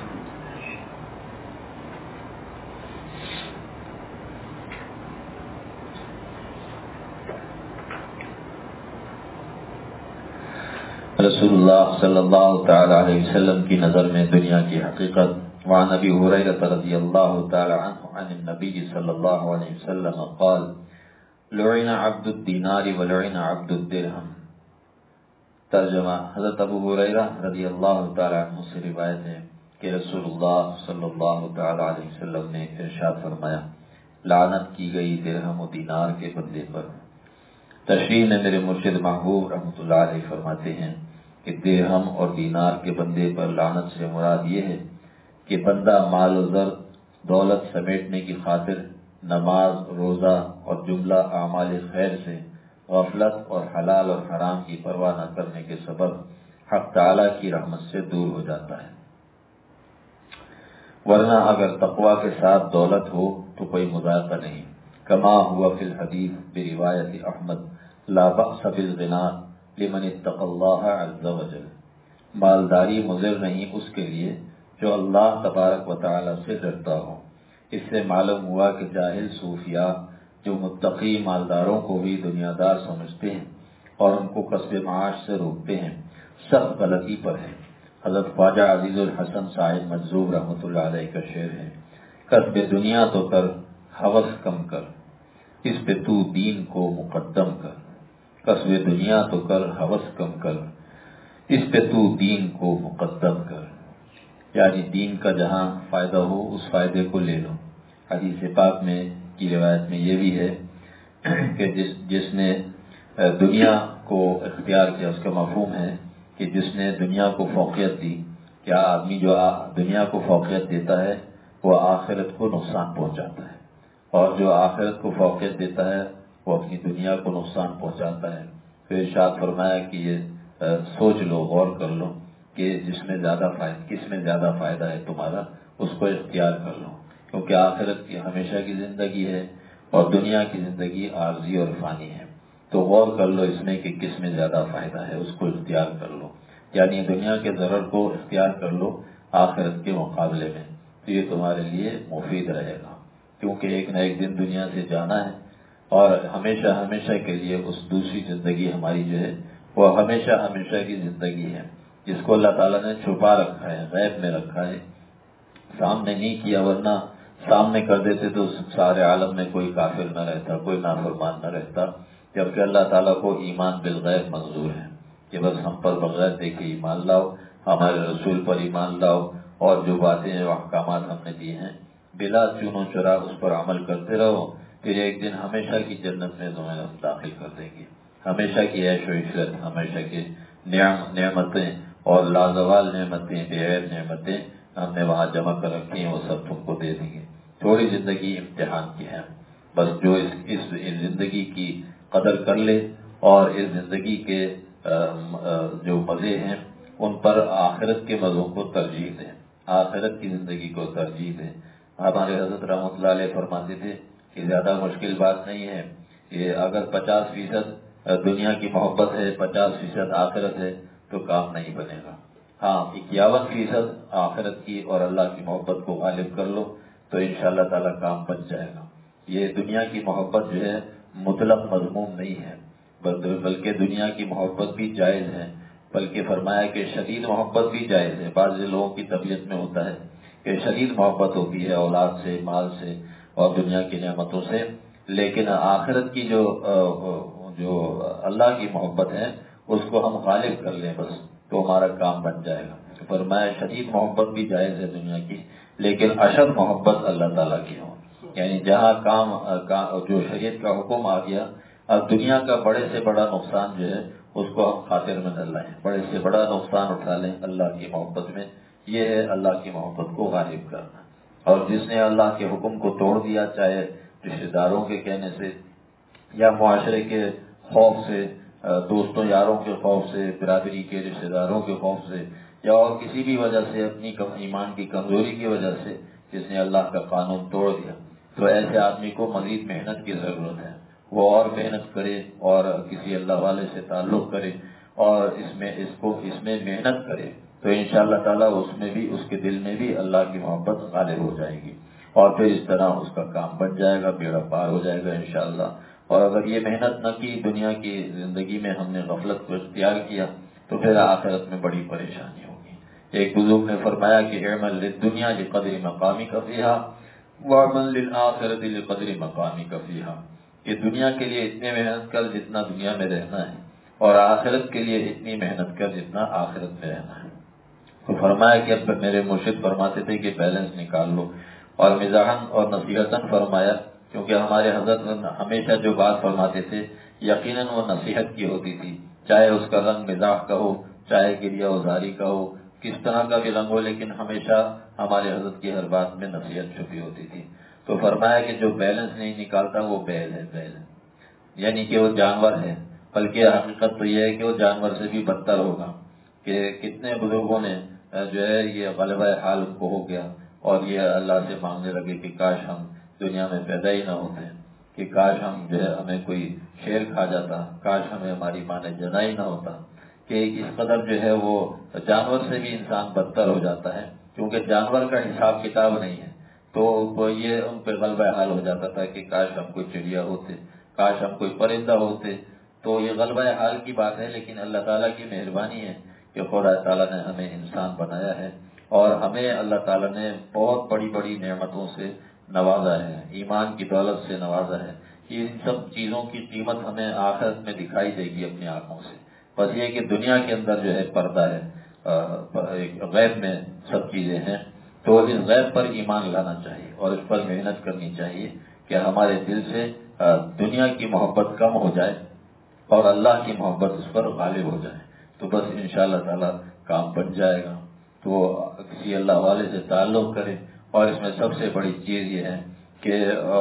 رسول اللہ صلی اللہ تعالی علیہ وسلم کی نظر میں دنیا کی حقیقت۔ وعن ابی ہریرہ رضی اللہ تعالی عنہ عن النبی صلی اللہ علیہ وسلم قال لعن عبد الدینار ولعن عبد الدرہم۔ ترجمہ، حضرت ابو ہریرہ رضی اللہ تعالی عنہ سے روایت ہے کہ رسول اللہ صلی اللہ تعالی علیہ وسلم نے ارشاد فرمایا، لعنت کی گئی درہم و دینار کے بندے پر۔ تشریح میں میرے مرشد محبوب رحمۃ اللہ علیہ فرماتے ہیں کہ درہم اور دینار کے بندے پر لعنت سے مراد یہ ہے کہ بندہ مال و زر دولت سمیٹنے کی خاطر نماز، روزہ اور جملہ اعمال خیر سے غفلت اور حلال اور حرام کی پرواہ نہ کرنے کے سبب حق تعالیٰ کی رحمت سے دور ہو جاتا ہے۔ ورنہ اگر تقوی کے ساتھ دولت ہو تو کوئی مذائقہ نہیں، کما ہوا فی الحدیث بروایت احمد لا بأس بالغنا لمن اتقى اللہ عز وجل۔ مالداری مضر نہیں اس کے لیے جو اللہ تبارک و تعالی سے ڈرتا ہو۔ اس سے معلوم ہوا کہ جاہل صوفیاء جو متقی مالداروں کو بھی دنیا دار سمجھتے ہیں اور ان کو کسب معاش سے روکتے ہیں، سخت غلطی پر ہے۔ حضرت خواجہ عزیز الحسن صاحب مجذوب رحمۃ اللہ علیہ کا شعر ہے، کسب دنیا تو کر ہوس کم کر، اس پہ تو دین کو مقدم کر۔ کسب دنیا تو کر ہوس کم کر، اس پہ تو دین کو مقدم کر، یعنی دین کا جہاں فائدہ ہو اس فائدے کو لے لو۔ حدیث پاک میں کی روایت میں یہ بھی ہے کہ جس نے دنیا کو اختیار کیا، اس کا مفہوم ہے کہ جس نے دنیا کو فوقیت دی، کیا آدمی جو دنیا کو فوقیت دیتا ہے وہ آخرت کو نقصان پہنچاتا ہے، اور جو آخرت کو فوقیت دیتا ہے وہ اپنی دنیا کو نقصان پہنچاتا ہے۔ پھر ارشاد فرمایا کہ یہ سوچ لو، غور کر لو کہ کس میں زیادہ فائدہ ہے تمہارا، اس کو اختیار کر لو، کیونکہ آخرت کی ہمیشہ کی زندگی ہے اور دنیا کی زندگی عارضی اور فانی ہے۔ تو غور کر لو اس میں کہ کس میں زیادہ فائدہ ہے، اس کو اختیار کر لو، یعنی دنیا کے ضرر کو اختیار کر لو آخرت کے مقابلے میں، تو یہ تمہارے لیے مفید رہے گا، کیونکہ ایک نہ ایک دن دنیا سے جانا ہے، اور ہمیشہ کے لیے اس دوسری زندگی ہماری جو ہے وہ ہمیشہ کی زندگی ہے، جس کو اللہ تعالیٰ نے چھپا رکھا ہے، غیب میں رکھا ہے، سامنے نہیں کیا، ورنہ سامنے کر دیتے تو سارے عالم میں کوئی کافر نہ رہتا، کوئی نافرمان نہ رہتا، جبکہ اللہ تعالیٰ کو ایمان بالغیب منظور ہے کہ بس ہم پر بغیر دیکھے ایمان لاؤ، ہمارے رسول پر ایمان لاؤ، اور جو باتیں اور احکامات ہم نے دیے ہیں بلا چون و چرا اس پر عمل کرتے رہو، پھر ایک دن ہمیشہ کی جنت میں تمہیں داخل کر دیں گے، ہمیشہ کی عیش و عشرت، ہمیشہ کی نعمتیں اور لازوال نعمتیں، بے عیب نعمتیں ہم نے وہاں جمع کر رکھی ہیں، وہ سب تم کو دے دیں گے۔ تھوڑی زندگی امتحان کی ہے، بس جو اس زندگی کی قدر کر لے اور اس زندگی کے جو مزے ہیں ان پر آخرت کے مزوں کو ترجیح دیں، آخرت کی زندگی کو ترجیح دیں۔ ہمارے حضرت رحمۃ اللہ علیہ فرماتے تھے کہ زیادہ مشکل بات نہیں ہے، کہ اگر 50% دنیا کی محبت ہے، 50% آخرت ہے تو کام نہیں بنے گا۔ ہاں 51% آخرت کی اور اللہ کی محبت کو غالب کر لو تو انشاءاللہ تعالی کام بن جائے گا۔ یہ دنیا کی محبت جو ہے مطلق مضموم نہیں ہے، بلکہ دنیا کی محبت بھی جائز ہے، بلکہ فرمایا کہ شدید محبت بھی جائز ہے۔ بعض لوگوں کی طبیعت میں ہوتا ہے کہ شدید محبت ہوتی ہے اولاد سے، مال سے اور دنیا کی نعمتوں سے، لیکن آخرت کی جو اللہ کی محبت ہے اس کو ہم غالب کر لیں بس تو ہمارا کام بن جائے گا۔ فرمایا شدید محبت بھی جائز ہے دنیا کی، لیکن اشد محبت اللہ تعالیٰ کی ہو، یعنی جہاں جو شریعت کا حکم آ گیا، اب دنیا کا بڑے سے بڑا نقصان جو ہے اس کو ہم خاطر میں نہ لائیں، بڑے سے بڑا نقصان اٹھا لیں اللہ کی محبت میں، یہ ہے اللہ کی محبت کو غالب کرنا۔ اور جس نے اللہ کے حکم کو توڑ دیا، چاہے رشتہ داروں کے کہنے سے یا معاشرے کے خوف سے، دوستوں یاروں کے خوف سے، برادری کے رشتہ داروں کے خوف سے، یا اور کسی بھی وجہ سے اپنی ایمان کی کمزوری کی وجہ سے جس نے اللہ کا قانون توڑ دیا، تو ایسے آدمی کو مزید محنت کی ضرورت ہے، وہ اور محنت کرے اور کسی اللہ والے سے تعلق کرے اور اس میں محنت کرے تو انشاءاللہ تعالیٰ اس میں بھی، اس کے دل میں بھی اللہ کی محبت غالب ہو جائے گی، اور پھر اس طرح اس کا کام بن جائے گا، بیڑا پار ہو جائے گا انشاءاللہ۔ اور اگر یہ محنت نہ کی، دنیا کی زندگی میں ہم نے غفلت کو اختیار کیا تو پھر آخرت میں بڑی پریشانی ہوگی۔ ایک بزرگ نے فرمایا کہ اعمل للدنیا لقدر مقامک فیہا واعمل للآخرۃ لقدر مقامک فیہا، کہ دنیا کے لیے اتنے محنت کر جتنا دنیا میں رہنا ہے، اور آخرت کے لیے اتنی محنت کر جتنا آخرت میں رہنا ہے۔ تو فرمایا کہ اب میرے مرشد فرماتے تھے کہ بیلنس نکال لو، اور مزاحاً اور نصیحتاً فرمایا، کیونکہ ہمارے حضرت ہمیشہ جو بات فرماتے تھے یقیناً وہ نصیحت کی ہوتی تھی، چاہے اس کا رنگ مزاح کا ہو، چاہے گریہ وزاری کا ہو، کس طرح کا بھی رنگ ہو، لیکن ہمیشہ ہمارے حضرت کی ہر بات میں نصیحت چھپی ہوتی تھی۔ تو فرمایا کہ جو بیلنس نہیں نکالتا وہ بیل ہے، یعنی کہ وہ جانور ہے، بلکہ حقیقت تو یہ ہے کہ وہ جانور سے بھی بدتر ہوگا، کہ کتنے بزرگوں نے جو ہے یہ غلبہ حال کو ہو گیا اور یہ اللہ سے مانگنے لگے کہ کاش ہم دنیا میں پیدا ہی نہ ہوتے، کہ کاش ہم جو ہے ہمیں کوئی شیر کھا جاتا، کاش ہمیں ہماری ماں نے جنا ہی نہ ہوتا، کہ اس قدر جو ہے وہ جانور سے بھی انسان بدتر ہو جاتا ہے، کیونکہ جانور کا حساب کتاب نہیں ہے، تو یہ ان پہ غلبہ حال ہو جاتا تھا کہ کاش ہم کوئی چڑیا ہوتے، کاش ہم کوئی پرندہ ہوتے۔ تو یہ غلبہ حال کی بات ہے، لیکن اللہ تعالیٰ کی مہربانی ہے کہ خدا تعالیٰ نے ہمیں انسان بنایا ہے اور ہمیں اللہ تعالیٰ نے بہت بڑی بڑی نعمتوں سے نوازا ہے، ایمان کی دولت سے نوازا ہے۔ ان سب چیزوں کی قیمت ہمیں آخرت میں دکھائی دے گی اپنی آنکھوں سے، بس یہ کہ دنیا کے اندر جو ہے پردہ ہے، غیب میں سب چیزیں ہیں، تو اس غیب پر ایمان لانا چاہیے اور اس پر محنت کرنی چاہیے کہ ہمارے دل سے دنیا کی محبت کم ہو جائے اور اللہ کی محبت اس پر غالب ہو جائے، تو بس انشاءاللہ تعالی کام بن جائے گا۔ تو کسی اللہ والے سے تعلق کرے، اور اس میں سب سے بڑی چیز یہ ہے کہ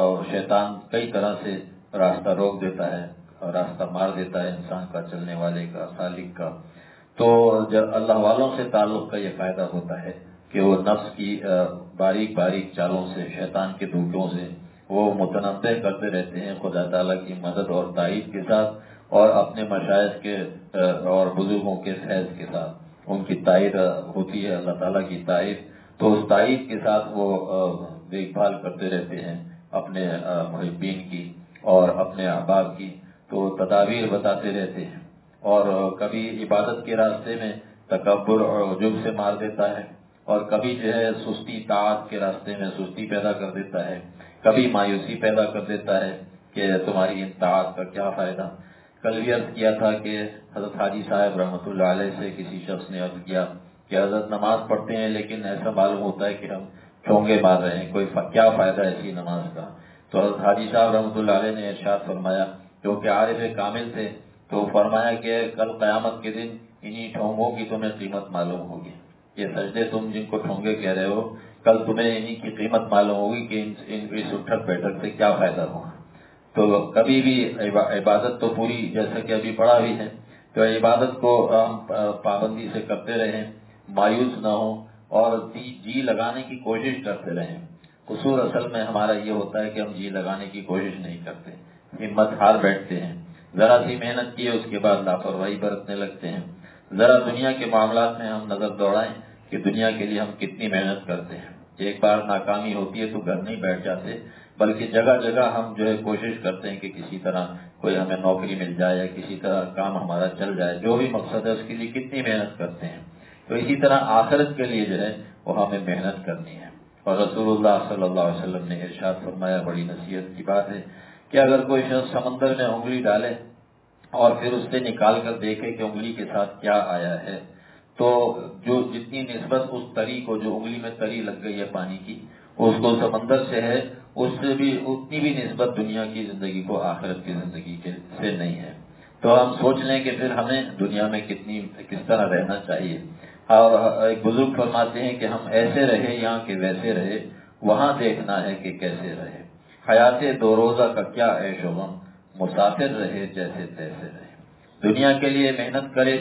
شیطان کئی طرح سے راستہ روک دیتا ہے، راستہ مار دیتا ہے انسان کا، چلنے والے کا، سالک کا۔ تو جب اللہ والوں سے تعلق کا یہ فائدہ ہوتا ہے کہ وہ نفس کی باریک باریک چالوں سے، شیطان کے دھوکوں سے وہ متنبع کرتے رہتے ہیں خدا تعالیٰ کی مدد اور تائید کے ساتھ، اور اپنے مشائخ کے اور بزرگوں کے فیض کے ساتھ ان کی تائید ہوتی ہے، اللہ تعالیٰ کی تائید، تو اس تائید کے ساتھ وہ دیکھ بھال کرتے رہتے ہیں اپنے محبین کی اور اپنے احباب کی، تو تدابیر بتاتے رہتے ہیں، اور کبھی عبادت کے راستے میں تکبر اور عجب سے مار دیتا ہے، اور کبھی جو ہے سستی طاعت کے راستے میں سستی پیدا کر دیتا ہے، کبھی مایوسی پیدا کر دیتا ہے کہ تمہاری ان طاعت کا کیا فائدہ۔ کل بھی عرض کیا تھا کہ حضرت حاجی صاحب رحمۃ اللہ علیہ سے کسی شخص نے عرض کیا کہ حضرت نماز پڑھتے ہیں لیکن ایسا معلوم ہوتا ہے کہ ہم چونگے مار رہے ہیں، کیا فائدہ ایسی نماز کا؟ تو حضرت حاجی صاحب رحمۃ اللہ علیہ نے ارشاد فرمایا، جو کہ عارف کامل تھے، تو فرمایا کہ کل قیامت کے دن انہی ٹھونگوں کی تمہیں قیمت معلوم ہوگی، یہ سجدے تم جن کو ٹھونگے کہہ رہے ہو، کل تمہیں انہی کی قیمت معلوم ہوگی کہ ان اس اٹھک بیٹھک سے کیا فائدہ ہوا۔ تو کبھی بھی عبادت تو پوری، جیسا کہ ابھی پڑھا بھی ہے، تو عبادت کو ہم پابندی سے کرتے رہیں، مایوس نہ ہوں، اور جی لگانے کی کوشش کرتے رہیں۔ قصور اصل میں ہمارا یہ ہوتا ہے کہ ہم جی لگانے کی کوشش نہیں کرتے، ہمت ہار بیٹھتے ہیں، ذرا سی محنت کیے اس کے بعد لاپرواہی برتنے لگتے ہیں۔ ذرا دنیا کے معاملات میں ہم نظر دوڑائیں کہ دنیا کے لیے ہم کتنی محنت کرتے ہیں، ایک بار ناکامی ہوتی ہے تو گھر نہیں بیٹھ جاتے، بلکہ جگہ جگہ ہم جو ہے کوشش کرتے ہیں کہ کسی طرح کوئی ہمیں نوکری مل جائے یا کسی طرح کام ہمارا چل جائے، جو بھی مقصد ہے اس کے لیے کتنی محنت کرتے ہیں۔ تو اسی طرح آخرت کے لیے جو ہے وہ ہمیں محنت کرنی ہے، اور رسول اللہ صلی اللہ علیہ وسلم نے ارشاد فرمایا، بڑی نصیحت کی بات ہے، کہ اگر کوئی شخص سمندر میں انگلی ڈالے اور پھر اس سے نکال کر دیکھے کہ انگلی کے ساتھ کیا آیا ہے، تو جو جتنی نسبت اس تری کو، جو انگلی میں تری لگ گئی ہے پانی کی، اس کو سمندر سے ہے، اس سے بھی اتنی بھی نسبت دنیا کی زندگی کو آخرت کی زندگی سے نہیں ہے۔ تو ہم سوچ لیں کہ پھر ہمیں دنیا میں کس طرح رہنا چاہیے، اور ایک بزرگ فرماتے ہیں کہ ہم ایسے رہے یہاں کہ ویسے رہے، وہاں دیکھنا ہے کہ کیسے رہے، حیات دو روزہ کا کیا عیش و غم، مسافر رہے جیسے تیسے رہے۔ دنیا کے لیے محنت کرے،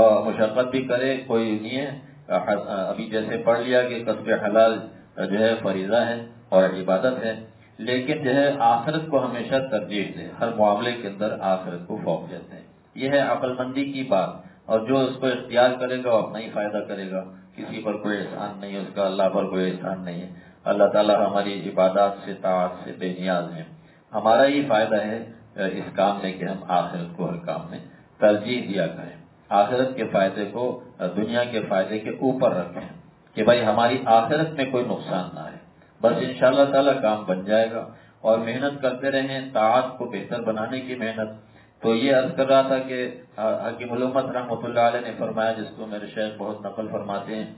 مشقت بھی کرے، کوئی نہیں ہے، ابھی جیسے پڑھ لیا کہ کسب حلال جو ہے فریضہ ہے اور عبادت ہے، لیکن جو ہے آخرت کو ہمیشہ ترجیح دے، ہر معاملے کے اندر آخرت کو فوقیت ہے، یہ ہے عقل مندی کی بات، اور جو اس کو اختیار کرے گا وہ اپنا ہی فائدہ کرے گا، کسی پر کوئی احسان نہیں ہے اس کا، اللہ پر کوئی احسان نہیں ہے، اللہ تعالیٰ ہماری عبادات سے، طاعت سے بے نیاز ہیں، ہمارا ہی فائدہ ہے اس کام میں کہ ہم آخرت کو ہر کام میں ترجیح دیا کریں، آخرت کے فائدے کو دنیا کے فائدے کے اوپر رکھیں، کہ بھائی ہماری آخرت میں کوئی نقصان نہ آئے، بس انشاءاللہ تعالی کام بن جائے گا، اور محنت کرتے رہیں، طاعت کو بہتر بنانے کی محنت۔ تو یہ عرض کر رہا تھا کہ حکیم الامت رحمۃ اللہ علیہ نے فرمایا، جس کو میرے شیخ بہت نقل فرماتے ہیں،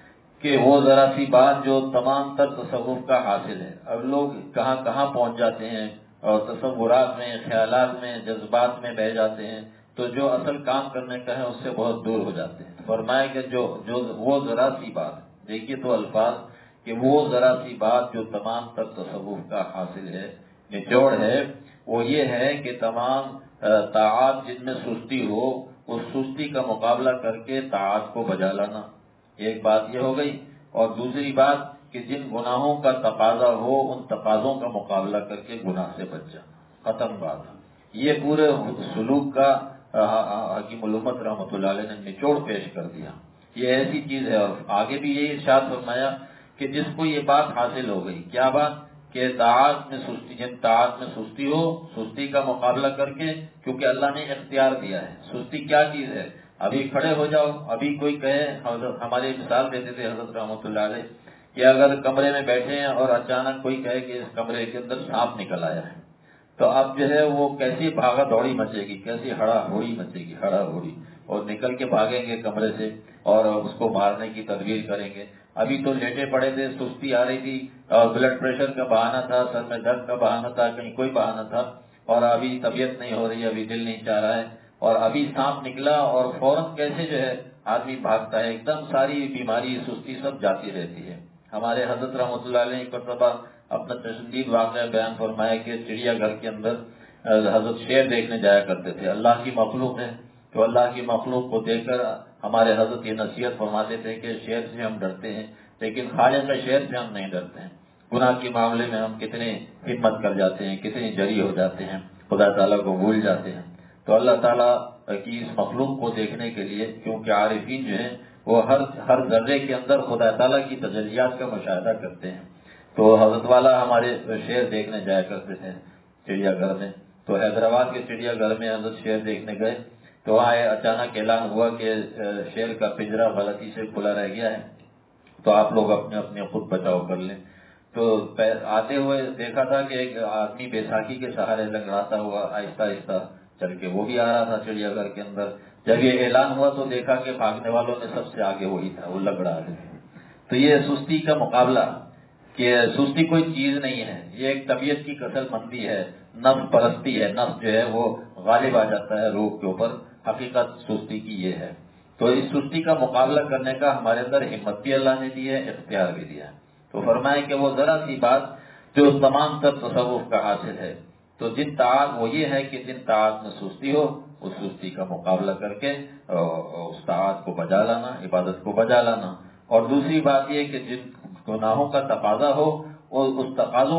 کہ وہ ذرا سی بات جو تمام تر تصوف کا حاصل ہے، اب لوگ کہاں کہاں پہنچ جاتے ہیں، اور تصورات میں، خیالات میں، جذبات میں بہ جاتے ہیں، تو جو اصل کام کرنے کا ہے اس سے بہت دور ہو جاتے ہیں۔ فرمایا کہ جو وہ ذرا سی بات، دیکھیے تو الفاظ، کہ وہ ذرا سی بات جو تمام تر تصوف کا حاصل ہے، نچوڑ ہے، وہ یہ ہے کہ تمام طاعات جن میں سستی ہو، اس سستی کا مقابلہ کر کے طاعات کو بجا لانا، ایک بات یہ ہو گئی، اور دوسری بات کہ جن گناہوں کا تقاضا ہو ان تقاضوں کا مقابلہ کر کے گناہ سے بچ جانا، ختم بات۔ یہ پورے سلوک کا حکیم الامت رحمۃ اللہ علیہ نے نچوڑ پیش کر دیا، یہ ایسی چیز ہے۔ اور آگے بھی یہی ارشاد فرمایا کہ جس کو یہ بات حاصل ہو گئی، کیا بات، کہ طاعت میں سستی، جن طاعت میں سستی ہو، سستی کا مقابلہ کر کے، کیونکہ اللہ نے اختیار دیا ہے، سستی کیا چیز ہے، ابھی کھڑے ہو جاؤ، ابھی کوئی کہے، ہمارے مثال دیتے تھے حضرت رحمۃ اللہ علیہ، کہ اگر کمرے میں بیٹھے ہیں اور اچانک کوئی کہے کہ اس کمرے کے اندر سانپ نکل آیا ہے، تو اب جو ہے وہ کیسی بھاگا دوڑی مچے گی، کیسی ہڑا ہوڑی مچے گی، ہڑا ہوڑی، اور نکل کے بھاگیں گے کمرے سے اور اس کو مارنے کی تدبیر کریں گے. ابھی تو لیٹے پڑے تھے, سستی آ رہی تھی اور بلڈ پریشر کا بہانہ تھا, سر میں درد کا بہانہ تھا, کہیں کوئی بہانہ تھا, اور ابھی طبیعت نہیں ہو رہی, ابھی دل نہیں چاہ رہا ہے, اور ابھی سانپ نکلا اور فوراً کیسے جو ہے آدمی بھاگتا ہے, ایک دم ساری بیماری سستی سب جاتی رہتی ہے. ہمارے حضرت رحمۃ اللہ علیہ ایک مرتبہ اپنا پسندید واقعہ بیان فرمایا کہ چڑیا گھر کے اندر حضرت شیر دیکھنے جایا کرتے تھے. اللہ کی مخلوق ہے تو اللہ کی مخلوق کو دیکھ کر ہمارے حضرت یہ نصیحت فرماتے تھے کہ شیر سے ہم ڈرتے ہیں لیکن خالق کے شیر سے ہم نہیں ڈرتے ہیں. گناہ کے معاملے میں ہم کتنے ہمت کر جاتے ہیں, کتنے جری ہو جاتے ہیں, خدا تعالیٰ کو بھول جاتے ہیں. تو اللہ تعالیٰ کی اس مخلوق کو دیکھنے کے لیے, کیونکہ عارفین جو ہیں وہ ہر ذرے کے اندر خدا تعالیٰ کی تجلیات کا مشاہدہ کرتے ہیں. تو حضرت والا ہمارے شیر دیکھنے جایا کرتے تھے چڑیا گھر میں. تو حیدرآباد کے چڑیا گھر میں حضرت شیر دیکھنے گئے تو وہاں اچانک اعلان ہوا کہ شیر کا پنجرا غلطی سے کھلا رہ گیا ہے, تو آپ لوگ اپنے اپنے خود بچاؤ کر لیں. تو آتے ہوئے دیکھا تھا کہ ایک آدمی بیساکھی کے سہارے لنگڑاتا ہوا آہستہ آہستہ چل کے وہ بھی آ رہا تھا چڑیا گھر کے اندر. جب یہ اعلان ہوا تو دیکھا کہ بھاگنے والوں میں سب سے آگے وہی تھا, وہ لنگڑا آدمی. تو یہ سستی کا مقابلہ, کہ سستی کوئی چیز نہیں ہے, یہ ایک طبیعت کی کسل مندی ہے, نفس پرستی ہے. نفس جو ہے وہ غالب آ جاتا ہے روح کے اوپر. حقیقت سستی کی یہ ہے. تو اس سستی کا مقابلہ کرنے کا ہمارے اندر ہمت بھی اللہ نے دی ہے, اختیار بھی دیا ہے. تو فرمائے کہ وہ ذرا سی بات جو تمام تر تصوف کا حاصل ہے, تو جن طاعت وہ یہ ہے کہ جن طاعت میں سستی ہو اس سستی کا مقابلہ کر کے اس طاعت کو بجا لانا, عبادت کو بجا لانا. اور دوسری بات یہ کہ جن گناہوں کا تقاضا ہو ان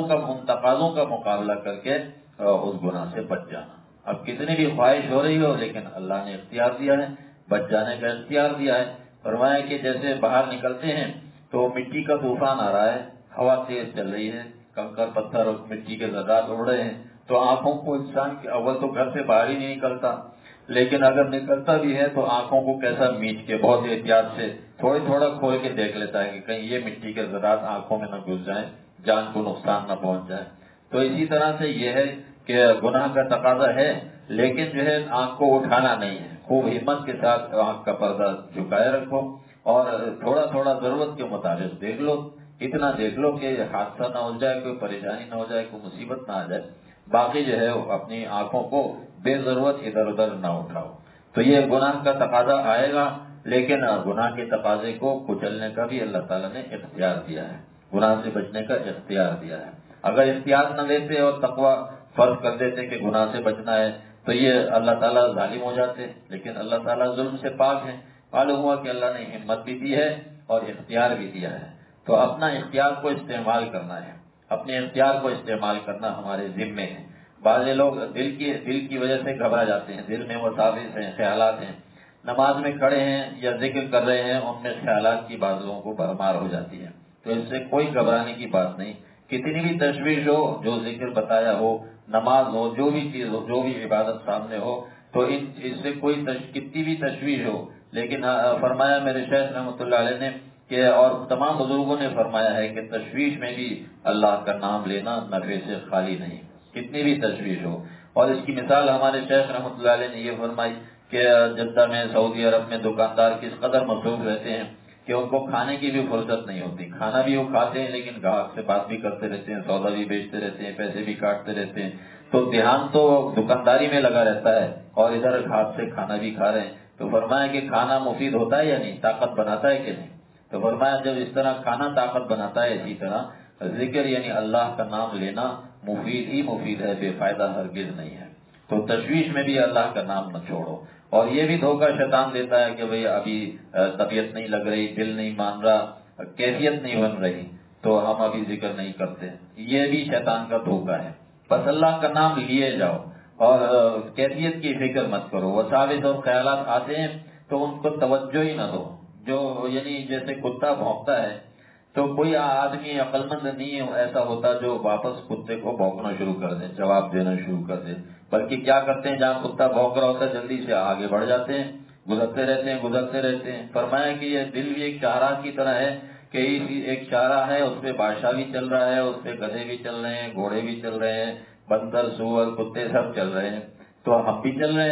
تقاضوں کا مقابلہ کر کے اس گناہ سے بچ جانا. اب کتنی بھی خواہش ہو رہی ہو لیکن اللہ نے اختیار دیا ہے, بچ جانے کا اختیار دیا ہے. فرمایا کہ جیسے باہر نکلتے ہیں تو مٹی کا طوفان آ رہا ہے, ہوا تیز چل رہی ہے, کنکر پتھر اور مٹی کے ذرات اڑ رہے ہیں, تو آنکھوں کو انسان کے اول تو گھر سے باہر ہی نہیں نکلتا, لیکن اگر نکلتا بھی ہے تو آنکھوں کو کیسا میچ کے بہت احتیاط سے تھوڑا کھول کے دیکھ لیتا ہے کہ کہیں یہ مٹی کے ذرات آنکھوں میں نہ گھس جائیں, جان کو نقصان نہ پہنچ جائے. تو اسی طرح سے یہ ہے کہ گناہ کا تقاضا ہے لیکن جو ہے آنکھ کو اٹھانا نہیں ہے. خوب ہمت کے ساتھ آنکھ کا پردہ جھکائے رکھو اور تھوڑا ضرورت کے مطابق دیکھ لو. اتنا دیکھ لو کہ حادثہ نہ ہو جائے, کوئی پریشانی نہ ہو جائے, کوئی مصیبت نہ آ جائے. باقی جو ہے اپنی آنکھوں کو بے ضرورت ادھر ادھر نہ اٹھاؤ. تو یہ گناہ کا تقاضا آئے گا لیکن گناہ کے تقاضے کو کچلنے کا بھی اللہ تعالیٰ نے اختیار دیا ہے, گناہ سے بچنے کا اختیار دیا ہے. اگر اختیار نہ دیتے اور تقویٰ فرض کر دیتے کہ گناہ سے بچنا ہے تو یہ اللہ تعالیٰ ظالم ہو جاتے, لیکن اللہ تعالیٰ ظلم سے پاک ہے. معلوم ہوا کہ اللہ نے ہمت بھی دی ہے اور اختیار بھی دیا ہے. تو اپنا اختیار کو استعمال کرنا ہے, اپنے اختیار کو استعمال کرنا ہمارے ذمے ہے. بعض لوگ دل کی وجہ سے گھبرا جاتے ہیں, دل میں وساوس ہیں, خیالات ہیں, نماز میں کھڑے ہیں یا ذکر کر رہے ہیں, ان میں خیالات کی بعض لوگوں کو بھرمار ہو جاتی ہے. تو اس سے کوئی گھبرانے کی بات نہیں. کتنی بھی تشویش ہو, جو ذکر بتایا ہو, نماز ہو, جو بھی چیز ہو, جو بھی عبادت سامنے ہو, تو اس سے کوئی کتنی بھی تشویش ہو, لیکن فرمایا میرے شیخ رحمۃ اللہ علیہ نے کہ اور تمام بزرگوں نے فرمایا ہے کہ تشویش میں بھی اللہ کا نام لینا نفع سے خالی نہیں, کتنی بھی تشویش ہو. اور اس کی مثال ہمارے شیخ رحمۃ اللہ علیہ نے یہ فرمائی کہ جدہ میں, سعودی عرب میں دکاندار کس قدر مصروف رہتے ہیں کہ ان کو کھانے کی بھی فرصت نہیں ہوتی. کھانا بھی وہ کھاتے ہیں لیکن گاہک سے بات بھی کرتے رہتے ہیں, سودا بھی بیچتے رہتے ہیں, پیسے بھی کاٹتے رہتے ہیں. تو دھیان تو دکانداری میں لگا رہتا ہے اور ادھر ہاتھ سے کھانا بھی کھا رہے ہیں. تو فرمایا کہ کھانا مفید ہوتا ہے یا نہیں, طاقت بناتا ہے کہ نہیں. تو فرمایا جب اس طرح کھانا طاقت بناتا ہے اسی طرح ذکر یعنی اللہ کا نام لینا مفید ہی مفید ہے, بے فائدہ ہرگز نہیں ہے. تو تشویش میں بھی اللہ کا نام نہ چھوڑو. اور یہ بھی دھوکہ شیطان دیتا ہے کہ بھئی ابھی طبیعت نہیں لگ رہی, دل نہیں مان رہا, کیفیت نہیں بن رہی, تو ہم ابھی ذکر نہیں کرتے. یہ بھی شیطان کا دھوکہ ہے. بس اللہ کا نام لیے جاؤ اور کیفیت کی فکر مت کرو. وساوس اور خیالات آتے ہیں تو ان کو توجہ ہی نہ دو. جو یعنی جیسے کتا بھونکتا ہے تو کوئی آدمی عقل مند نہیں ایسا ہوتا جو واپس کتے کو بھونکنا شروع کر دے, جواب دینا شروع کر دے. بلکہ کیا کرتے ہیں, جہاں کتا بھونک رہا ہوتا ہے جلدی سے آگے بڑھ جاتے ہیں, گزرتے رہتے ہیں. فرمایا کہ یہ دل بھی ایک شاہراہ کی طرح ہے کہ ایک شاہراہ ہے, اس پہ بادشاہ بھی چل رہا ہے, اس پہ گدھے بھی چل رہے ہیں, گھوڑے بھی چل رہے ہیں, بندر, سور, کتے سب چل رہے ہیں. تو ہم بھی چل رہے ہیں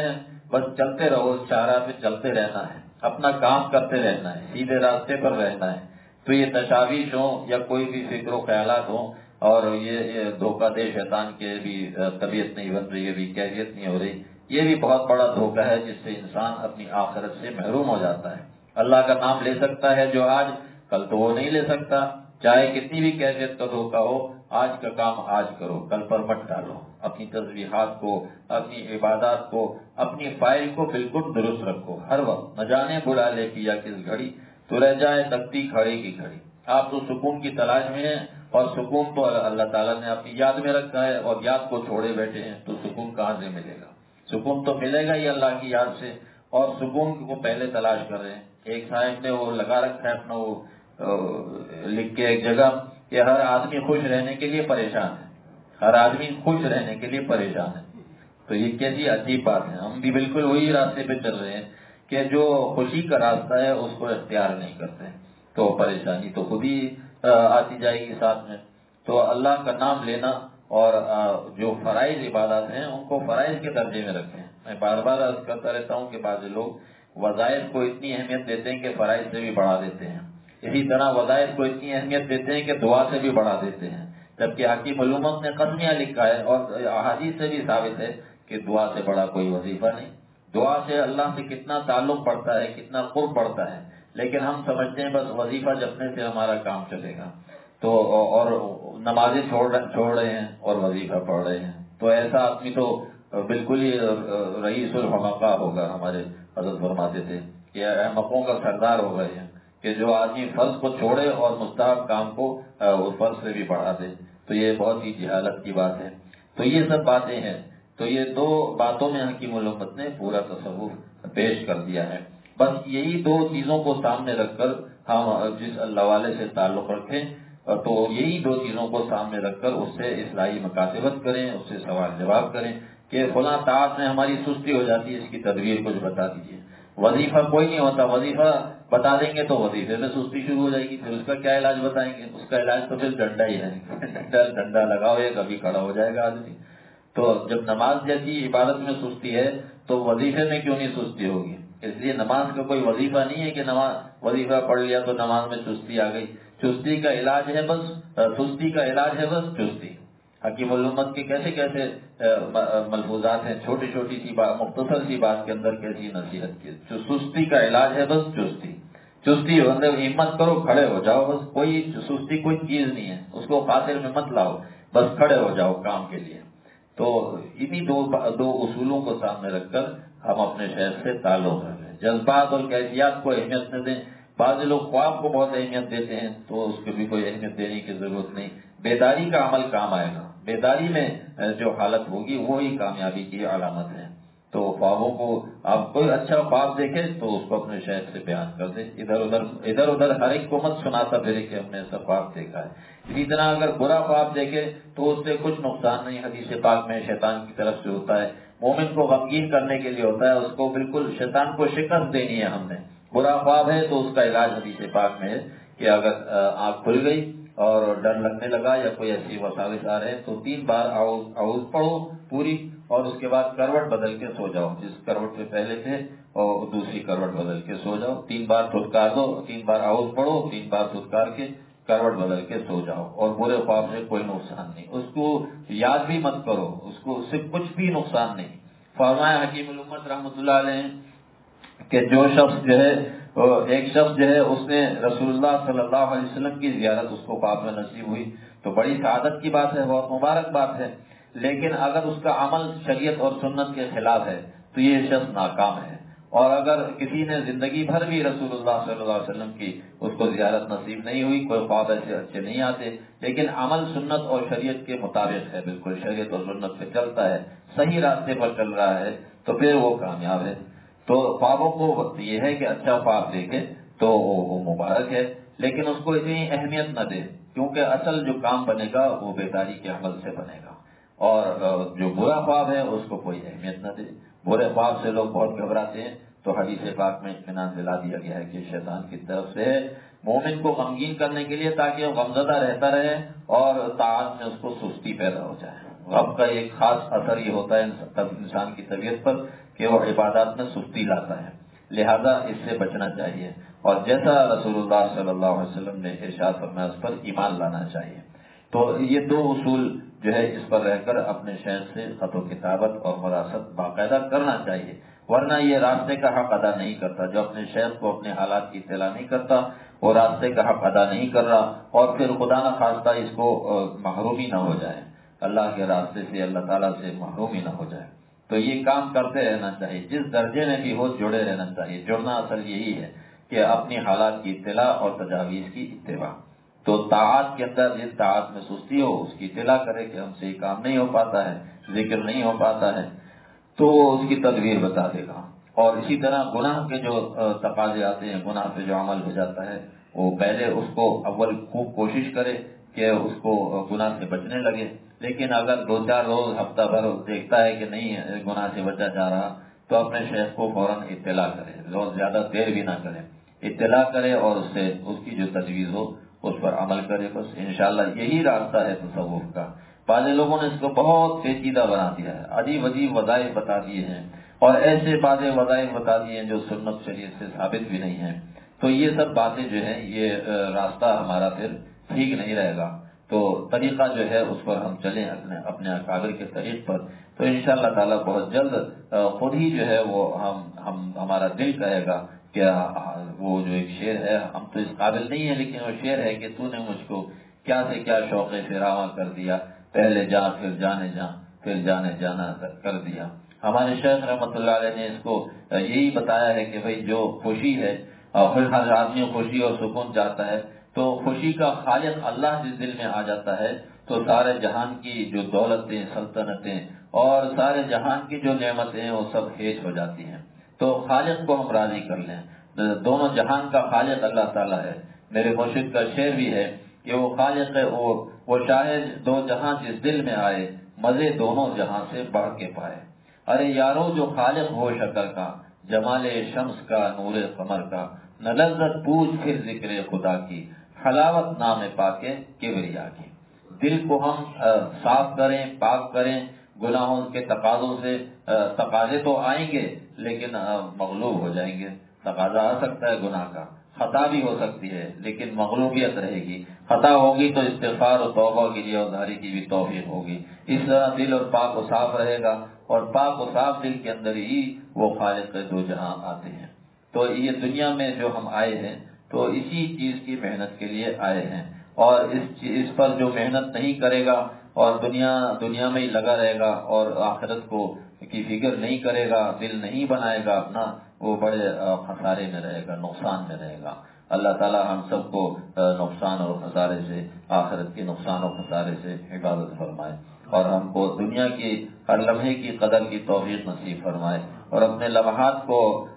بس چلتے رہو، چارہ پہ چلتے رہنا ہے، اپنا کام کرتے رہنا ہے، سیدھے راستے پر رہنا ہے. تو یہ تشاویش ہوں یا کوئی بھی فکر و خیالات ہوں، اور یہ دھوکہ دے شیطان کے بھی طبیعت نہیں بن رہی ہے، بھی کیفیت نہیں ہو رہی، یہ بھی بہت بڑا دھوکہ ہے جس سے انسان اپنی آخرت سے محروم ہو جاتا ہے. اللہ کا نام لے سکتا ہے جو آج، کل تو وہ نہیں لے سکتا. چاہے کتنی بھی کیفیت کا دھوکہ ہو، آج کا کام آج کرو، کل پر مت ڈالو. اپنی تسبیحات کو، اپنی عبادات کو، اپنی فائل کو بالکل درست رکھو. ہر وقت نہ جانے بلا لے پیا کس گھڑی، تو رہ جائے تکتی کھڑے کی کھڑی. آپ تو سکون کی تلاش میں ہیں، اور سکون تو اللہ تعالیٰ نے اپنی یاد میں رکھا ہے، اور یاد کو چھوڑے بیٹھے ہیں، تو سکون کہاں سے ملے گا؟ سکون تو ملے گا ہی اللہ کی یاد سے، اور سکون کو پہلے تلاش کر رہے ہیں. ایک صاحب نے وہ لگا رکھا ہے اپنا، وہ لکھ کے ایک جگہ کہ ہر آدمی خوش رہنے کے لیے پریشان ہے، ہر آدمی خوش رہنے کے لیے پریشان ہے. تو یہ کیسی عجیب بات ہے. ہم بھی بالکل وہی راستے پہ چل رہے ہیں کہ جو خوشی کا راستہ ہے اس کو اختیار نہیں کرتے، تو پریشانی تو خود ہی آتی جائے گی ساتھ میں. تو اللہ کا نام لینا اور جو فرائض عبادات ہیں ان کو فرائض کے درجے میں رکھیں. میں بار بار عرض کرتا رہتا ہوں کہ بعض لوگ وظائف کو اتنی اہمیت دیتے ہیں کہ فرائض سے بھی بڑھا دیتے ہیں. اسی طرح وظائف کو اتنی اہمیت دیتے ہیں کہ دعا سے بھی بڑھا دیتے ہیں، جبکہ حکیم علومت نے قسمیہ لکھا ہے اور احادیث سے بھی ثابت ہے کہ دعا سے بڑا کوئی وظیفہ نہیں. دعا سے اللہ سے کتنا تعلق بڑھتا ہے، کتنا قرب بڑھتا ہے، لیکن ہم سمجھتے ہیں بس وظیفہ جپنے سے ہمارا کام چلے گا. تو اور نمازیں چھوڑ رہے ہیں اور وظیفہ پڑھ رہے ہیں. تو ایسا آدمی تو بالکل ہی رئیس الحمقاء ہوگا. ہمارے حضرت فرماتے تھے کہ احمقوں کا سردار ہو گئے ہیں، کہ جو آدمی فرض کو چھوڑے اور مستحب کام کو فرض سے بھی بڑھا دے. تو یہ بہت ہی جہالت کی بات ہے. تو یہ سب باتیں ہیں. تو یہ دو باتوں میں حکیم الامت نے پورا تصور پیش کر دیا ہے. بس یہی دو چیزوں کو سامنے رکھ کر ہم جس اللہ والے سے تعلق رکھیں، تو یہی دو چیزوں کو سامنے رکھ کر اس سے اصلاحی مکاتبت کریں، اس سے سوال جواب کریں کہ فلاں طاعت میں ہماری سستی ہو جاتی ہے، اس کی تدبیر کچھ بتا دیجیے. وظیفہ کوئی نہیں ہوتا، وظیفہ بتا دیں گے تو وظیفے میں سستی شروع ہو جائے گی، پھر اس کا کیا علاج بتائیں گے؟ اس کا علاج تو پھر ڈنڈا ہی ہے. ڈنڈا لگاؤ یا کبھی کھڑا ہو جائے گا آدمی. تو جب نماز جیسی عبادت میں سستی ہے تو وظیفے میں کیوں نہیں سستی ہوگی؟ اس لیے نماز کا کوئی وظیفہ نہیں ہے کہ نماز وظیفہ پڑھ لیا تو نماز میں چستی آ گئی. چستی کا علاج ہے بس سستی کا علاج ہے بس چستی. حکیم الامت کے کیسے کیسے ملفوظات ہیں، چھوٹی چھوٹی سی بات، مختصر سی بات کے اندر کیسی نصیحت کی. سستی کا علاج ہے بس چستی. چستی مطلب ہمت کرو، کھڑے ہو جاؤ. بس کوئی سستی کوئی چیز نہیں ہے، اس کو خاطر میں مت لاؤ، بس کھڑے ہو جاؤ کام کے لیے. تو انہی دو اصولوں کو سامنے رکھ کر ہم اپنے شہر سے تعلق رکھیں. جذبات اور کیفیات کو اہمیت نہ دیں. بعض لوگ خواب کو بہت اہمیت دیتے ہیں، تو اس کو بھی کوئی اہمیت دینے کی ضرورت نہیں. بیداری کا عمل کام آئے گا. بیداری میں جو حالت ہوگی وہی کامیابی کی علامت ہے. تو خوابوں کو آپ کوئی اچھا خواب دیکھیں تو اس کو اپنے شہر سے بیان کر دیں. ادھر ادھر ہر ایک کو مت سناتا پھرے کہ ہم نے ایسا خواب دیکھا ہے. اسی طرح اگر برا خواب دیکھے تو اس سے کچھ نقصان نہیں. حدیث پاک میں شیطان کی طرف سے ہوتا ہے، مومن کو غمگین کرنے کے لیے ہوتا ہے، اس کو بالکل شیطان کو شکست دینی ہے ہم نے. برا خواب ہے تو اس کا علاج حدیث پاک میں ہے کہ اگر آنکھ کھل گئی اور ڈر لگنے لگا یا کوئی ایسی وساوس آ رہے ہیں تو 3 بار اعوذ پڑھو پوری، اور اس کے بعد کروٹ بدل کے سو جاؤ. جس کروٹ پہ پہلے تھے اور دوسری کروٹ بدل کے سو جاؤ. 3 بار دھتکار دو، 3 بار اعوذ پڑھو، 3 بار دھتکار کے کروٹ بدل کے سو جاؤ. اور برے خواب سے کوئی نقصان نہیں. اس کو یاد بھی مت کرو، اس سے کچھ بھی نقصان نہیں. فرمایا حکیم الامت رحمۃ اللہ علیہ کہ جو شخص جو ہے، ایک شخص جو ہے اس نے رسول اللہ صلی اللہ علیہ وسلم کی زیارت اس کو خواب میں نصیب ہوئی تو بڑی سعادت کی بات ہے، بہت مبارک بات ہے. لیکن اگر اس کا عمل شریعت اور سنت کے خلاف ہے تو یہ شخص ناکام ہے. اور اگر کسی نے زندگی بھر بھی رسول اللہ صلی اللہ علیہ وسلم کی اس کو زیارت نصیب نہیں ہوئی، کوئی خواب ایسے اچھے نہیں آتے، لیکن عمل سنت اور شریعت کے مطابق ہے، بالکل شریعت اور سنت پہ چلتا ہے، صحیح راستے پر چل رہا ہے، تو پھر وہ کامیاب ہے. تو خوابوں کو وقت یہ ہے کہ اچھا خواب دیکھے تو وہ مبارک ہے، لیکن اس کو اتنی اہمیت نہ دے، کیونکہ اصل جو کام بنے گا وہ بیداری کے عمل سے بنے گا. اور جو برا خواب ہے اس کو کوئی اہمیت نہ دے. برے خواب سے لوگ بہت گھبراتے ہیں، تو حدیث پاک میں اطمینان دلا دیا گیا ہے کہ شیطان کی طرف سے مومن کو غمگین کرنے کے لیے، تاکہ وہ غمزدہ رہتا رہے اور طاعت میں اس کو سستی پیدا ہو جائے. غم کا ایک خاص اثر یہ ہوتا ہے انسان کی طبیعت پر کہ وہ عبادات میں سستی لاتا ہے، لہذا اس سے بچنا چاہیے، اور جیسا رسول اللہ صلی اللہ علیہ وسلم نے ارشاد فرمایا اس پر ایمان لانا چاہیے۔ تو یہ دو اصول جو ہے اس پر رہ کر اپنے شیخ سے خط و کتابت اور مراست باقاعدہ کرنا چاہیے، ورنہ یہ راستے کا حق ادا نہیں کرتا۔ جو اپنے شیخ کو اپنے حالات کی اطلاع نہیں کرتا وہ راستے کا حق ادا نہیں کر رہا، اور پھر خدا نہ خواستہ اس کو محرومی نہ ہو جائے، اللہ کے راستے سے اللہ تعالیٰ سے محرومی نہ ہو جائے۔ تو یہ کام کرتے رہنا چاہیے، جس درجے میں بھی ہو جڑے رہنا چاہیے۔ جڑنا اصل یہی ہے کہ اپنی حالات کی اطلاع اور تجاویز کی اتباع۔ تو طاعات کے اندر جس طاعت میں سستی ہو اس کی اطلاع کرے کہ ہم سے یہ کام نہیں ہو پاتا ہے، ذکر نہیں ہو پاتا ہے، تو وہ اس کی تدبیر بتا دے گا۔ اور اسی طرح گناہ کے جو تقاضے آتے ہیں، گناہ پہ جو عمل ہو جاتا ہے، وہ پہلے اس کو اول خوب کوشش کرے کہ اس کو گناہ سے بچنے لگے، لیکن اگر 2-4 روز ہفتہ بھر دیکھتا ہے کہ نہیں گناہ سے بچا جا رہا تو اپنے شیخ کو فوراً اطلاع کرے، روز زیادہ دیر بھی نہ کرے، اطلاع کرے اور اس سے اس کی جو تجویز ہو اس پر عمل کرے۔ بس انشاءاللہ یہی راستہ ہے تصوف کا۔ بعض لوگوں نے اس کو بہت پیچیدہ بنا دیا ہے، عجیب عجیب وظائف بتا دیے ہیں، اور ایسے بعض وظائف بتا دیے ہیں جو سنت شریعت سے ثابت بھی نہیں ہیں۔ تو یہ سب باتیں جو ہیں یہ راستہ ہمارا پھر ٹھیک نہیں رہے گا۔ تو طریقہ جو ہے اس پر ہم چلیں اپنے اکابر کے طریق پر، تو انشاءاللہ تعالی بہت جلد خود ہی جو ہے وہ ہمارا دل کہے گا کہ وہ جو ایک شعر ہے، ہم تو اس قابل نہیں ہیں لیکن وہ شعر ہے کہ تو نے مجھ کو کیا سے کیا شوق فراواں کر دیا، پہلے جا پھر جانے جا پھر جانے جانا کر دیا۔ ہمارے شیخ رحمۃ اللہ علیہ نے اس کو یہی بتایا ہے کہ بھئی جو خوشی ہے، اور ہر آدمی خوشی اور سکون چاہتا ہے، تو خوشی کا خالق اللہ جس دل میں آ جاتا ہے تو سارے جہان کی جو دولتیں، سلطنتیں اور سارے جہان کی جو نعمتیں ہیں وہ سب ہیج ہو جاتی ہیں۔ تو خالق کو ہم راضی کر لیں، دونوں جہان کا خالق اللہ تعالیٰ ہے۔ میرے مرشد کا شعر بھی ہے کہ وہ خالق ہے، وہ شاید دو جہاں جس دل میں آئے، مزے دونوں جہاں سے بڑھ کے پائے۔ ارے یارو جو خالق ہو شکر کا، جمال شمس کا، نور قمر کا، نہ لذت پوچھ پھر ذکر خدا کی، حلاوت نام پاکے کبریا کی۔ دل کو ہم صاف کریں، پاک کریں گناہوں کے تقاضوں سے۔ تقاضے تو آئیں گے لیکن مغلوب ہو جائیں گے۔ تقاضا آ سکتا ہے گناہ کا، خطا بھی ہو سکتی ہے لیکن مغلوبیت رہے گی۔ خطا ہوگی تو استغفار و توبہ کے لیے ازاری کی بھی توفیق ہوگی۔ اس طرح دل اور پاک و صاف رہے گا، اور پاک و صاف دل کے اندر ہی وہ خالق دو جہاں آتے ہیں۔ تو یہ دنیا میں جو ہم آئے ہیں تو اسی چیز کی محنت کے لیے آئے ہیں، اور اس پر جو محنت نہیں کرے گا اور دنیا میں ہی لگا رہے گا اور آخرت کی فکر نہیں کرے گا، دل نہیں بنائے گا اپنا، وہ بڑے خسارے میں رہے گا، نقصان میں رہے گا۔ اللہ تعالی ہم سب کو نقصان اور خسارے سے، آخرت کے نقصان اور خسارے سے حفاظت فرمائے، اور ہم کو دنیا کی ہر لمحے کی قدر کی توفیق نصیب فرمائے، اور اپنے لمحات کو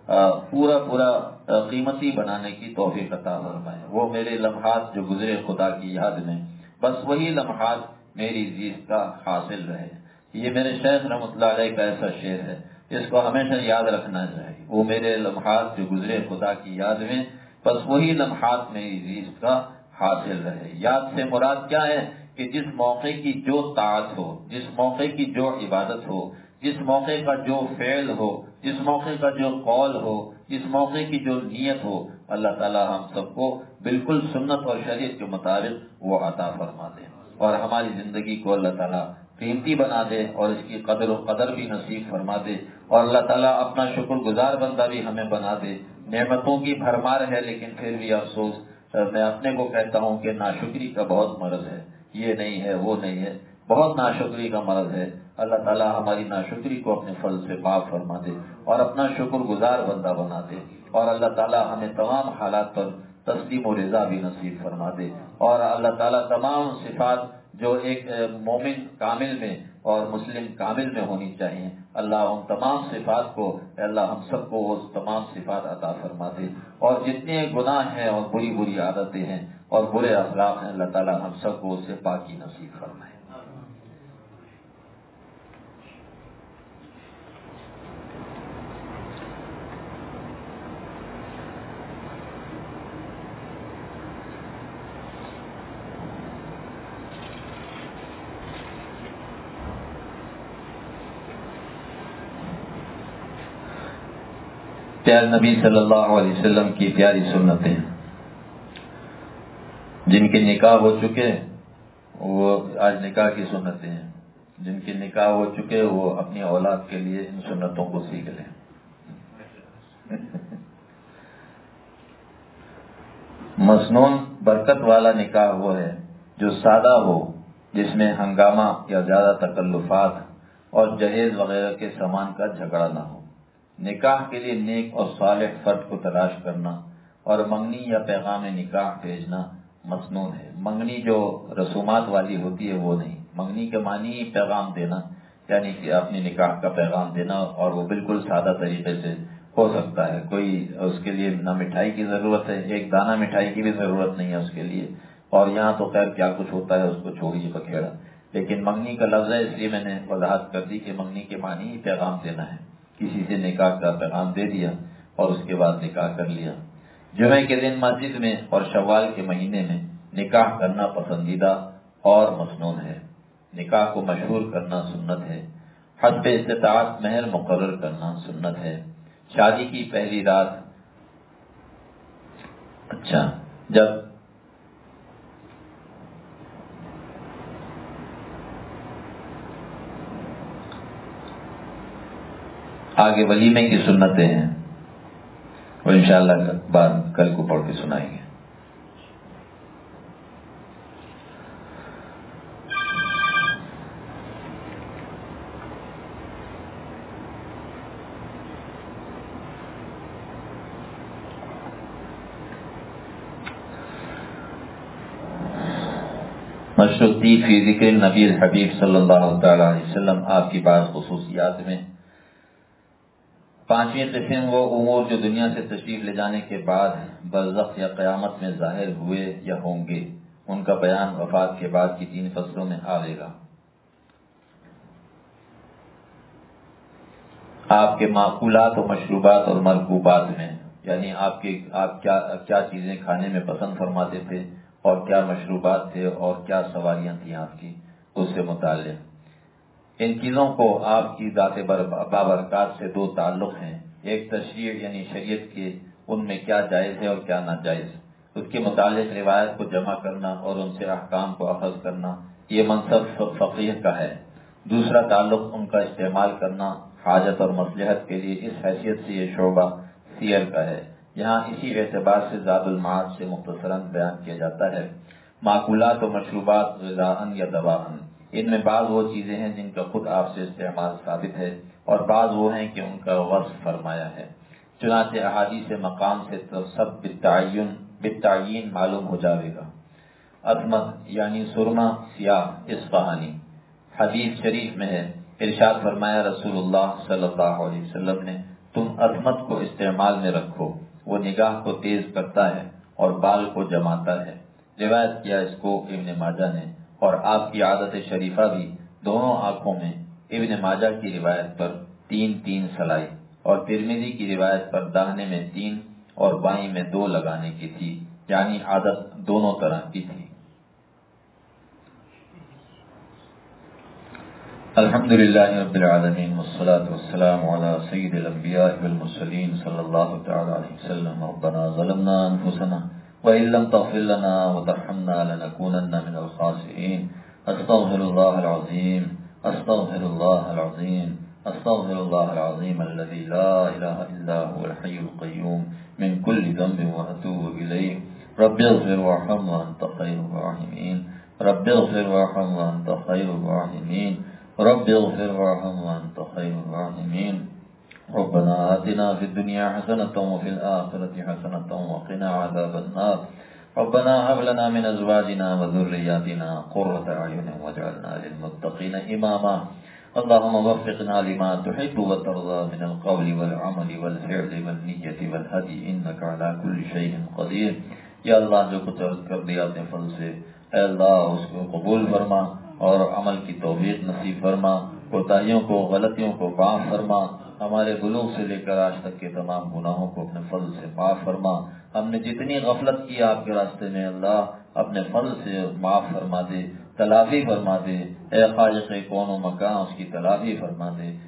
پورا قیمتی بنانے کی توفیق عطا فرمائے۔ وہ میرے لمحات جو گزرے خدا کی یاد میں، بس وہی لمحات میری زیست کا حاصل رہے۔ یہ میرے شیخ رحمۃ اللہ علیہ کا ایسا شعر ہے، اس کو ہمیشہ یاد رکھنا چاہیے۔ وہ میرے لمحات جو گزرے خدا کی یاد میں، بس وہی لمحات میری زیست کا حاصل رہے۔ یاد سے مراد کیا ہے کہ جس موقع کی جو طاعت ہو، جس موقع کی جو عبادت ہو، جس موقع کا جو فعل ہو، جس موقع کا جو قول ہو، جس موقع کی جو نیت ہو، اللہ تعالی ہم سب کو بالکل سنت اور شریعت کے مطابق وہ عطا فرما دے، اور ہماری زندگی کو اللہ تعالیٰ قیمتی بنا دے، اور اس کی قدر و قدر بھی نصیب فرما دے، اور اللہ تعالیٰ اپنا شکر گزار بندہ بھی ہمیں بنا دے۔ نعمتوں کی بھرمار ہے لیکن پھر بھی افسوس، میں اپنے کو کہتا ہوں کہ ناشکری کا بہت مرض ہے، یہ نہیں ہے وہ نہیں ہے، بہت ناشکری کا مرض ہے۔ اللہ تعالیٰ ہماری ناشکری کو اپنے فضل سے معاف فرما دے اور اپنا شکر گزار بندہ بنا دے، اور اللہ تعالیٰ ہمیں تمام حالات پر تسلیم و رضا بھی نصیب فرما دے، اور اللہ تعالیٰ تمام صفات جو ایک مومن کامل میں اور مسلم کامل میں ہونی چاہیے، اللہ ان تمام صفات کو، اللہ ہم سب کو وہ تمام صفات عطا فرما دے، اور جتنے گناہ ہیں اور بری عادتیں ہیں اور برے اخلاق ہیں، اللہ تعالیٰ ہم سب کو اس سے پاکی نصیب فرمائے۔ پیارے نبی صلی اللہ علیہ وسلم کی پیاری سنتیں، جن کے نکاح ہو چکے وہ آج نکاح کی سنتیں ہیں، جن کے نکاح ہو چکے وہ اپنی اولاد کے لیے ان سنتوں کو سیکھ لیں۔ مسنون برکت والا نکاح وہ ہے جو سادہ ہو، جس میں ہنگامہ یا زیادہ تکلفات اور جہیز وغیرہ کے سامان کا جھگڑا نہ ہو۔ نکاح کے لیے نیک اور صالح فرد کو تلاش کرنا اور منگنی یا پیغام نکاح بھیجنا مسنون ہے۔ منگنی جو رسومات والی ہوتی ہے وہ نہیں، منگنی کے معنی ہی پیغام دینا، یعنی کہ اپنی نکاح کا پیغام دینا، اور وہ بالکل سادہ طریقے سے ہو سکتا ہے۔ کوئی اس کے لیے نہ مٹھائی کی ضرورت ہے، ایک دانہ مٹھائی کی بھی ضرورت نہیں ہے اس کے لیے، اور یہاں تو خیر کیا کچھ ہوتا ہے اس کو چھوڑیے بکھیڑا، لیکن منگنی کا لفظ ہے اس لیے میں نے وضاحت کر دی کہ منگنی کے معنی ہی پیغام دینا ہے۔ کسی سے نکاح کا پیغام دے دیا اور اس کے بعد نکاح کر لیا۔ جمعہ کے دن مسجد میں اور شوال کے مہینے میں نکاح کرنا پسندیدہ اور مسنون ہے۔ نکاح کو مشہور کرنا سنت ہے۔ حسب استطاعت مہر مقرر کرنا سنت ہے۔ شادی کی پہلی رات جب آگے ولیمے کی سنتیں ہیں، وہ انشاءاللہ بعد کل کو پڑھ کے سنائیں گے۔ مشروطی فی ذکر نبی الحبیب صلی اللہ تعالی علیہ وسلم، آپ کی بعض خصوصیات میں پانچویں قسم وہ امور جو دنیا سے تشریف لے جانے کے بعد برزخ یا قیامت میں ظاہر ہوئے یا ہوں گے، ان کا بیان وفات کے بعد کی 3 فصلوں میں آئے گا۔ آپ کے معقولات و مشروبات اور مرکوبات میں، یعنی آپ کیا چیزیں کھانے میں پسند فرماتے تھے اور کیا مشروبات تھے اور کیا سواریاں تھیں آپ کی، اس سے متعلق ان چیزوں کو آپ کی ذات بابرکات سے 2 تعلق ہیں۔ ایک تشریع یعنی شریعت کے ان میں کیا جائز ہے اور کیا ناجائز، اس کے متعلق روایت کو جمع کرنا اور ان سے احکام کو اخذ کرنا، یہ منصب فقیہ کا ہے۔ دوسرا تعلق ان کا استعمال کرنا حاجت اور مصلحت کے لیے، اس حیثیت سے یہ شعبہ سیر کا ہے۔ یہاں اسی اعتبار سے زاد المعاد سے مختصراً بیان کیا جاتا ہے۔ معقولات و مشروبات غذاءً یا دواءً، ان میں بعض وہ چیزیں ہیں جن کا خود آپ سے استعمال ثابت ہے اور بعض وہ ہیں کہ ان کا وصف فرمایا ہے۔ چنانچہ احادیث مقام سے تو سب بالتعیین معلوم ہو جاوے گا۔ عظمت یعنی سرما سیاہ اصفہانی، حدیث شریف میں ہے، ارشاد فرمایا رسول اللہ صلی اللہ علیہ وسلم نے، تم عظمت کو استعمال میں رکھو، وہ نگاہ کو تیز کرتا ہے اور بال کو جماتا ہے۔ روایت کیا اس کو ابن ماجہ نے، اور آپ کی عادت شریفہ بھی دونوں آنکھوں میں ابن ماجہ کی روایت پر 3 سلائی اور ترمذی کی روایت پر داہنے میں 3 اور بائیں میں 2 لگانے کی تھی، یعنی عادت دونوں طرح کی تھی۔ الحمدللہ رب العالمین والصلاة والسلام علی سید الانبیاء والمرسلین صلی اللہ تعالی علیہ وسلم۔ ربنا ظلمنا انفسنا وإن لم تغفر لنا وترحمنا لنكونن من الخاسرين۔ استغفر الله العظيم، استغفر الله العظيم، استغفر الله العظيم الذي لا إله إلا هو الحي القيوم من كل ذنب وأتوب إليه۔ رب اغفر وارحم وأنت خير الراحمين، رب اغفر وارحم وأنت خير الراحمين، رب اغفر وارحم وأنت خير الراحمين۔ ربنا آتنا في الدنيا حسنة وفي الآخرة حسنة وقنا عذاب النار۔ ربنا هب لنا من أزواجنا وذرياتنا قرة أعين واجعلنا للمتقين إماما۔ اللهم وفقنا لما تحب وترضى من القول والعمل والفعل والنية والهدي إنك على كل شيء قدير۔ یا اللہ جو کچھ عرض کر دیا اپنے فضل سے، اے اللہ اس کو قبول فرما اور عمل کی توفیق نصیب فرما، کوتاہیوں کو غلطیوں کو معاف فرما، ہمارے بلوغ سے لے کر آج تک کے تمام گناہوں کو اپنے فضل سے معاف فرما۔ ہم نے جتنی غفلت کی آپ کے راستے میں اللہ اپنے فضل سے معاف فرما دے، تلافی فرما دے، اے خالق کون و مکان اس کی تلافی فرما دے۔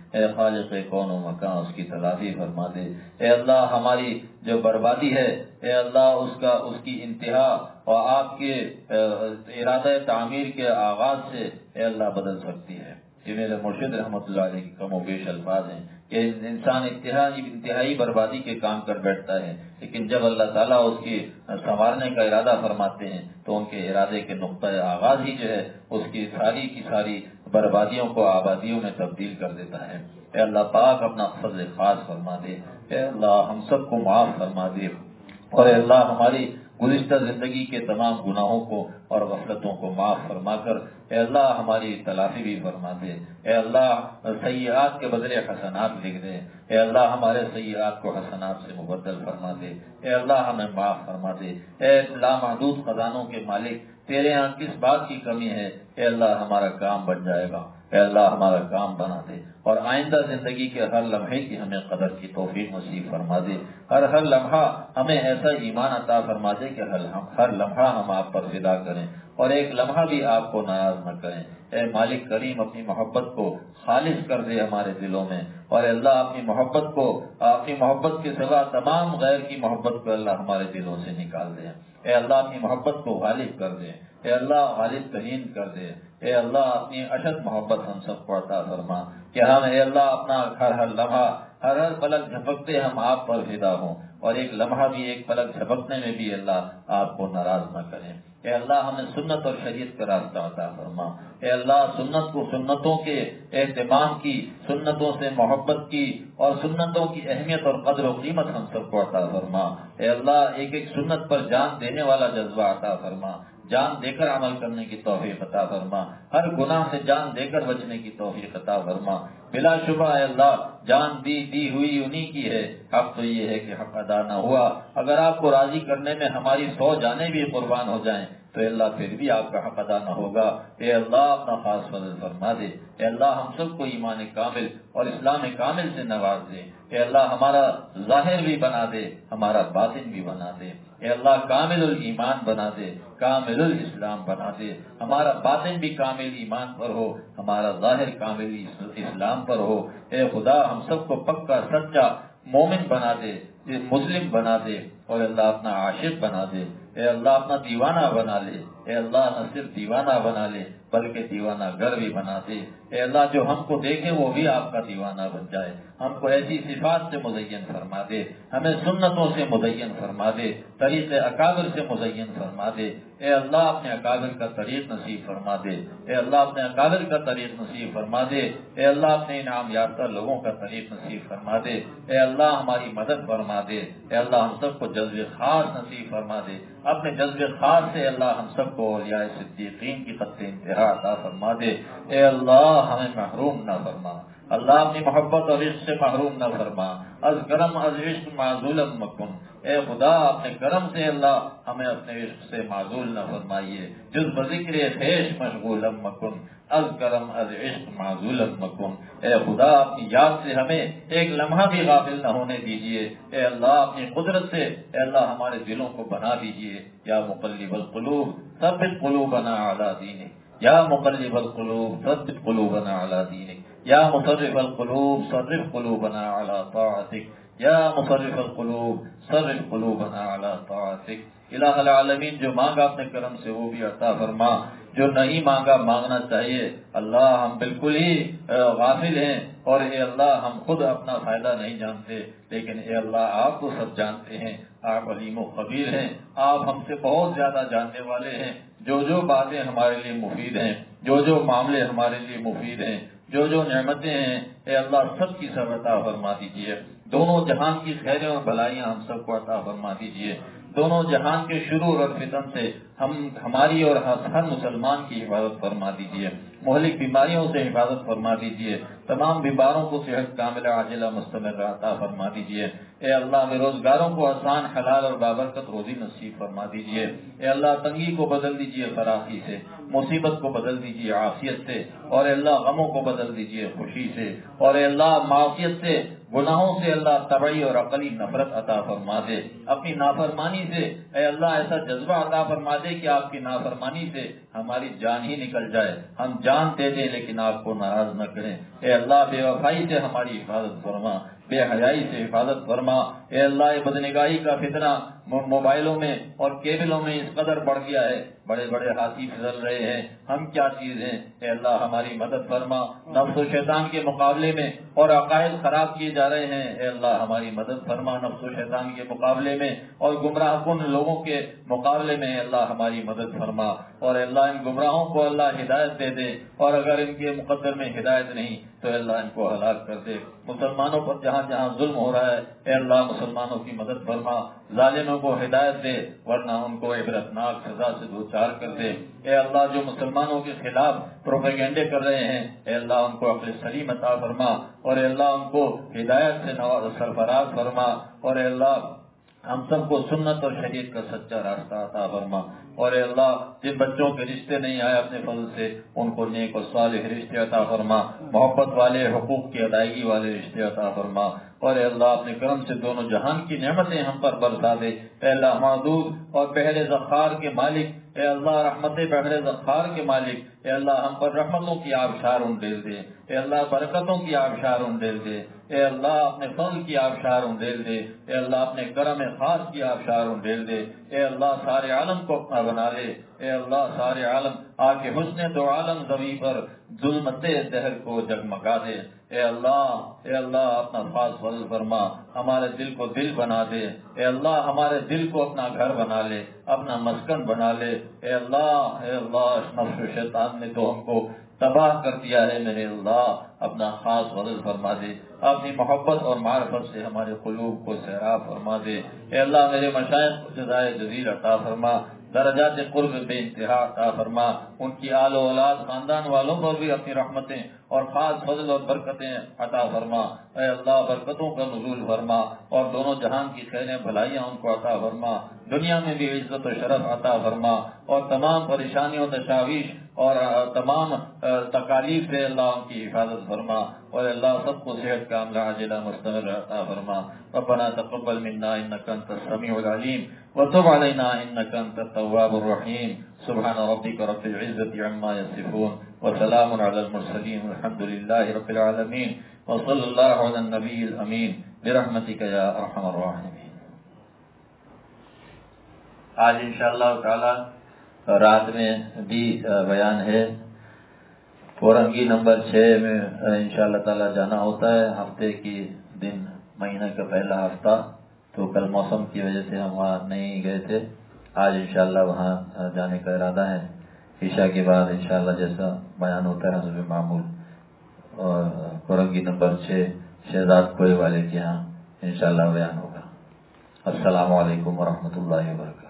اے خالق کون و مکان اس کی تلافی فرما دے۔ اے اللہ ہماری جو بربادی ہے اے اللہ اس کی انتہا اور آپ کے ارادہ تعمیر کے آغاز سے اے اللہ بدل سکتی ہے۔ یہ میرے مرشد رحمۃ اللہ علیہ کی کم و بیش الفاظ ہیں کہ انسان انتہائی بربادی کے کام کر بیٹھتا ہے، لیکن جب اللہ تعالیٰ اس کی سنوارنے کا ارادہ فرماتے ہیں تو ان کے ارادے کے نقطۂ آغاز ہی جو ہے اس کی ساری بربادیوں کو آبادیوں میں تبدیل کر دیتا ہے۔ اے اللہ پاک اپنا فضل خاص فرما دے، اے اللہ ہم سب کو معاف فرما دے، اور اے اللہ ہماری گزشتہ زندگی کے تمام گناہوں کو اور غفلتوں کو معاف فرما کر اے اللہ ہماری تلافی بھی فرما دے۔ اے اللہ سیئات کے بدلے حسنات لکھ دے، اے اللہ ہمارے سیئات کو حسنات سے مبدل فرما دے، اے اللہ ہمیں معاف فرما دے۔ اے لامحدود خزانوں کے مالک، تیرے ہاں کس بات کی کمی ہے؟ اے اللہ ہمارا کام بن جائے گا، اے اللہ ہمارا کام بنا دے، اور آئندہ زندگی کے ہر لمحے کی ہمیں قدر کی توفیق نصیب فرما دے۔ ہر لمحہ ہمیں ایسا ایمان عطا فرما دے کہ ہر لمحہ ہم آپ پر فدا کریں اور ایک لمحہ بھی آپ کو ناراض نہ کریں۔ اے مالک کریم اپنی محبت کو خالص کر دے ہمارے دلوں میں، اور اے اللہ اپنی محبت کے سوا تمام غیر کی محبت کو اللہ ہمارے دلوں سے نکال دے۔ اے اللہ اپنی محبت کو غالب کر دے، اے اللہ غالب ترین کر دے، اے اللہ اپنی اشد محبت ہم سب کو عطا فرما کہ ہم اے اللہ اپنا ہر لمحہ ہر پلک جھپکتے ہم آپ پر فدا ہوں، اور ایک لمحہ بھی ایک پلک جھپکنے میں بھی اللہ آپ کو ناراض نہ کریں۔ اے اللہ ہمیں سنت اور شریعت کا راستہ عطا فرما، اے اللہ سنتوں کے اہتمام کی، سنتوں سے محبت کی، اور سنتوں کی اہمیت اور قدر و قیمت ہم سب کو عطا فرما۔ اے اللہ ایک ایک سنت پر جان دینے والا جذبہ عطا فرما، جان دے کر عمل کرنے کی توفیق عطا فرما، ہر گناہ سے جان دے کر بچنے کی توفیق عطا فرما۔ بلا شبہ اے اللہ جان دی ہوئی انہی کی ہے، حق تو یہ ہے کہ حق ادا نہ ہوا۔ اگر آپ کو راضی کرنے میں ہماری 100 جانیں بھی قربان ہو جائیں تو اے اللہ پھر بھی آپ کا حق ادا نہ ہوگا۔ اے اللہ اپنا خاص فضل فرما دے، اے اللہ ہم سب کو ایمان کامل اور اسلام کامل سے نواز دے، اے اللہ ہمارا ظاہر بھی بنا دے، ہمارا باطن بھی بنا دے، اے اللہ کامل الایمان بنا دے، کامل الاسلام بنا دے، ہمارا باطن بھی کامل ایمان پر ہو، ہمارا ظاہر کامل اسلام پر ہو۔ اے خدا ہم سب کو پکا سچا مومن بنا دے، مسلم بنا دے، اور اللہ اپنا عاشق بنا دے، اے اللہ اپنا دیوانہ بنا لے، اے اللہ نہ صرف دیوانہ بنا لے بلکہ دیوانہ گر بھی بنا دے۔ اے اللہ جو ہم کو دیکھے وہ بھی آپ کا دیوانہ بن جائے، ہم کو ایسی صفات سے مزین فرما دے، ہمیں سنتوں سے مزین فرما دے، طریق اکابر سے مزین فرما دے۔ اے اللہ اپنے اکابر کا طریق نصیب فرما دے، اے اللہ اپنے اکابر کا طریق نصیب فرما دے، اے اللہ اپنے انعام یافتہ لوگوں کا طریق نصیب فرما دے، اے اللہ ہماری مدد فرما دے، اے اللہ ہم سب کو جذب خاص نصیب فرما دے، اپنے جذب خاص سے اللہ ہم سب کو اولیاء صدیقین کی خط انتہا عطا فرما دے۔ اے اللہ ہمیں محروم نہ فرما، اللہ اپنی محبت اور عشق سے محروم نہ فرما، از کرم از عشق معزول مکن، اے خدا اپنے کرم سے اللہ ہمیں اپنے عشق سے معزول نہ فرمائیے، جز بذکر خویش مشغول مکن، از کرم از عشق معزول مکن، اے خدا اپنی یاد سے ہمیں ایک لمحہ بھی غافل نہ ہونے دیجیے، اے اللہ اپنی قدرت سے اے اللہ ہمارے دلوں کو بنا دیجیے، یا مقلب القلوب ثبت قلوبنا علی دینک، یا مقلب القلوب ثبت قلوبنا علی دینک، یا مصرف القلوب صرف قلوبنا علی طاعتک، یا مصرف القلوب صرف قلوبنا علی طاعتک۔ الہ العالمین جو مانگا اپنے کرم سے وہ بھی عطا فرما، جو نہیں مانگا مانگنا چاہیے۔ اللہ ہم بالکل ہی غافل ہیں، اور اے اللہ ہم خود اپنا فائدہ نہیں جانتے، لیکن اے اللہ آپ تو سب جانتے ہیں، آپ علیم و خبیر ہیں، آپ ہم سے بہت زیادہ جاننے والے ہیں۔ جو باتیں ہمارے لیے مفید ہیں، جو معاملے ہمارے لیے مفید ہیں، جو نعمتیں ہیں، اے اللہ سب کی سب عطا فرما دیجیے۔ دونوں جہان کی خیریں اور بھلائیاں ہم سب کو عطا فرما دیجیے۔ دونوں جہان کے شرور اور فتن سے ہماری اور ہر مسلمان کی حفاظت فرما دیجیے، مہلک بیماریوں سے حفاظت فرما دیجیے، تمام بیماروں کو صحت کاملہ عاجلہ مستمر عطا فرما دیجیے۔ اے اللہ بے روزگاروں کو آسان حلال اور بابرکت روزی نصیب فرما دیجیے۔ اے اللہ تنگی کو بدل دیجیے فراخی سے، مصیبت کو بدل دیجیے عافیت سے، اور اے اللہ غموں کو بدل دیجیے خوشی سے، اور اے اللہ معافیت سے گناہوں سے اللہ طبعی اور عقلی نفرت عطا فرما دے. اپنی نافرمانی سے اے اللہ ایسا جذبہ عطا فرما دے کہ آپ کی نافرمانی سے ہماری جان ہی نکل جائے, ہم جان دے دیں لیکن آپ کو ناراض نہ کریں. اے اللہ بے وفائی سے ہماری حفاظت فرما, بے حیائی سے حفاظت فرما. اے اللہ یہ بدنگاہی کا فتنہ موبائلوں میں اور کیبلوں میں اس قدر بڑھ گیا ہے, بڑے بڑے ہاتھی پھسل رہے ہیں, ہم کیا چیز ہیں. اے اللہ ہماری مدد فرما. نفس و شیطان کے مقابلے میں اور عقائد خراب کیے جا رہے ہیں, اے اللہ ہماری مدد فرما نفس و شیطان کے مقابلے میں اور گمراہ کن لوگوں کے مقابلے میں. اے اللہ ہماری مدد فرما. اور اے اللہ ان گمراہوں کو اللہ ہدایت دے دے, اور اگر ان کے مقدر میں ہدایت نہیں تو اے اللہ ان کو ہلاک کر دے. مسلمانوں پر جہاں جہاں ظلم ہو رہا ہے اے اللہ مسلمانوں کی مدد فرما, ظالموں کو ہدایت دے ورنہ ان کو عبرتناک سزا سے دوچار کر دے. اے اللہ جو مسلمانوں کے خلاف پروپیگنڈے کر رہے ہیں اے اللہ ان کو عقل سلیم عطا فرما, اور اے اللہ ان کو ہدایت سے سرفراز فرما. اور اے اللہ ہم سب کو سنت اور شریعت کا سچا راستہ عطا فرما. اور اے اللہ جن بچوں کے رشتے نہیں آئے اپنے فضل سے ان کو نیک اور صالح رشتے عطا فرما, محبت والے حقوق کی ادائیگی والے رشتے عطا فرما. اور اے اللہ اپنے کرم سے دونوں جہان کی نعمتیں ہم پر برسا دے. اے اللہ معدود اور بحر ذخار کے مالک, اے اللہ رحمت بحر ذخار کے مالک, اے اللہ ہم پر رحمتوں کی آبشار انڈیل دے. اے اللہ برکتوں کی آبشار انڈیل دے. اے اللہ اپنے فضل کی آبشار انڈیل دے. اے اللہ اپنے کرم خاص کی آبشار انڈیل دے. اے اللہ سارے عالم کو اپنا بنا لے. اے اللہ سارے عالم آ کے حسن دو عالم زمین پر ظلمت دہر کو جگمگا دے. اے اللہ اپنا خاص فضل فرما, ہمارے دل کو دل بنا دے. اے اللہ ہمارے دل کو اپنا گھر بنا لے, اپنا مسکن بنا لے. اے اللہ نفس و شیطان نے تو ہم کو تباہ کر دیا ہے. میرے اللہ اپنا خاص فضل فرما دے, اپنی محبت اور معرفت سے ہمارے قلوب کو سیراب فرما دے. اے اللہ میرے مشائخ کو جزائے جزیل عطا فرما, درجات قرب بے انتہا عطا فرما. ان کی آل و اولاد خاندان والوں پر بھی اپنی رحمتیں اور خاص فضل اور برکتیں عطا فرما. اے اللہ برکتوں کا نزول فرما اور دونوں جہان کی خیریں بھلائیاں ان کو عطا فرما. دنیا میں بھی عزت و شرف عطا فرما, اور تمام پریشانیوں تشاویش اور تمام تکالیف سے اللہ ان کی حفاظت فرما. اور اللہ سب کو صحت کاملہ عاجلہ مستمر عطا فرما. ربنا تقبل منا انك انت السميع العليم وتب علينا انك انت التواب الرحيم. سبحان ربك رب العزة عما يصفون وسلام على المرسلين والحمد لله رب العالمين وصلى الله على النبي الأمين برحمتك يا ارحم الراحمين. آج انشاءاللہ تعالی رات میں بھی بیان ہے. فورنگی نمبر 6 میں انشاءاللہ تعالی جانا ہوتا ہے. ہفتے کی دن مہینہ کا پہلا ہفتہ, تو کل موسم کی وجہ سے ہم وہاں نہیں گئے تھے. آج انشاءاللہ وہاں جانے کا ارادہ ہے. عشاء کے بعد انشاءاللہ جیسا بیان ہوتا ہے حسب معمول, اور فورنگی نمبر 6 شہزاد کوئے والے کے یہاں انشاءاللہ بیان ہوگا. السلام علیکم ورحمۃ اللہ وبرکاتہ.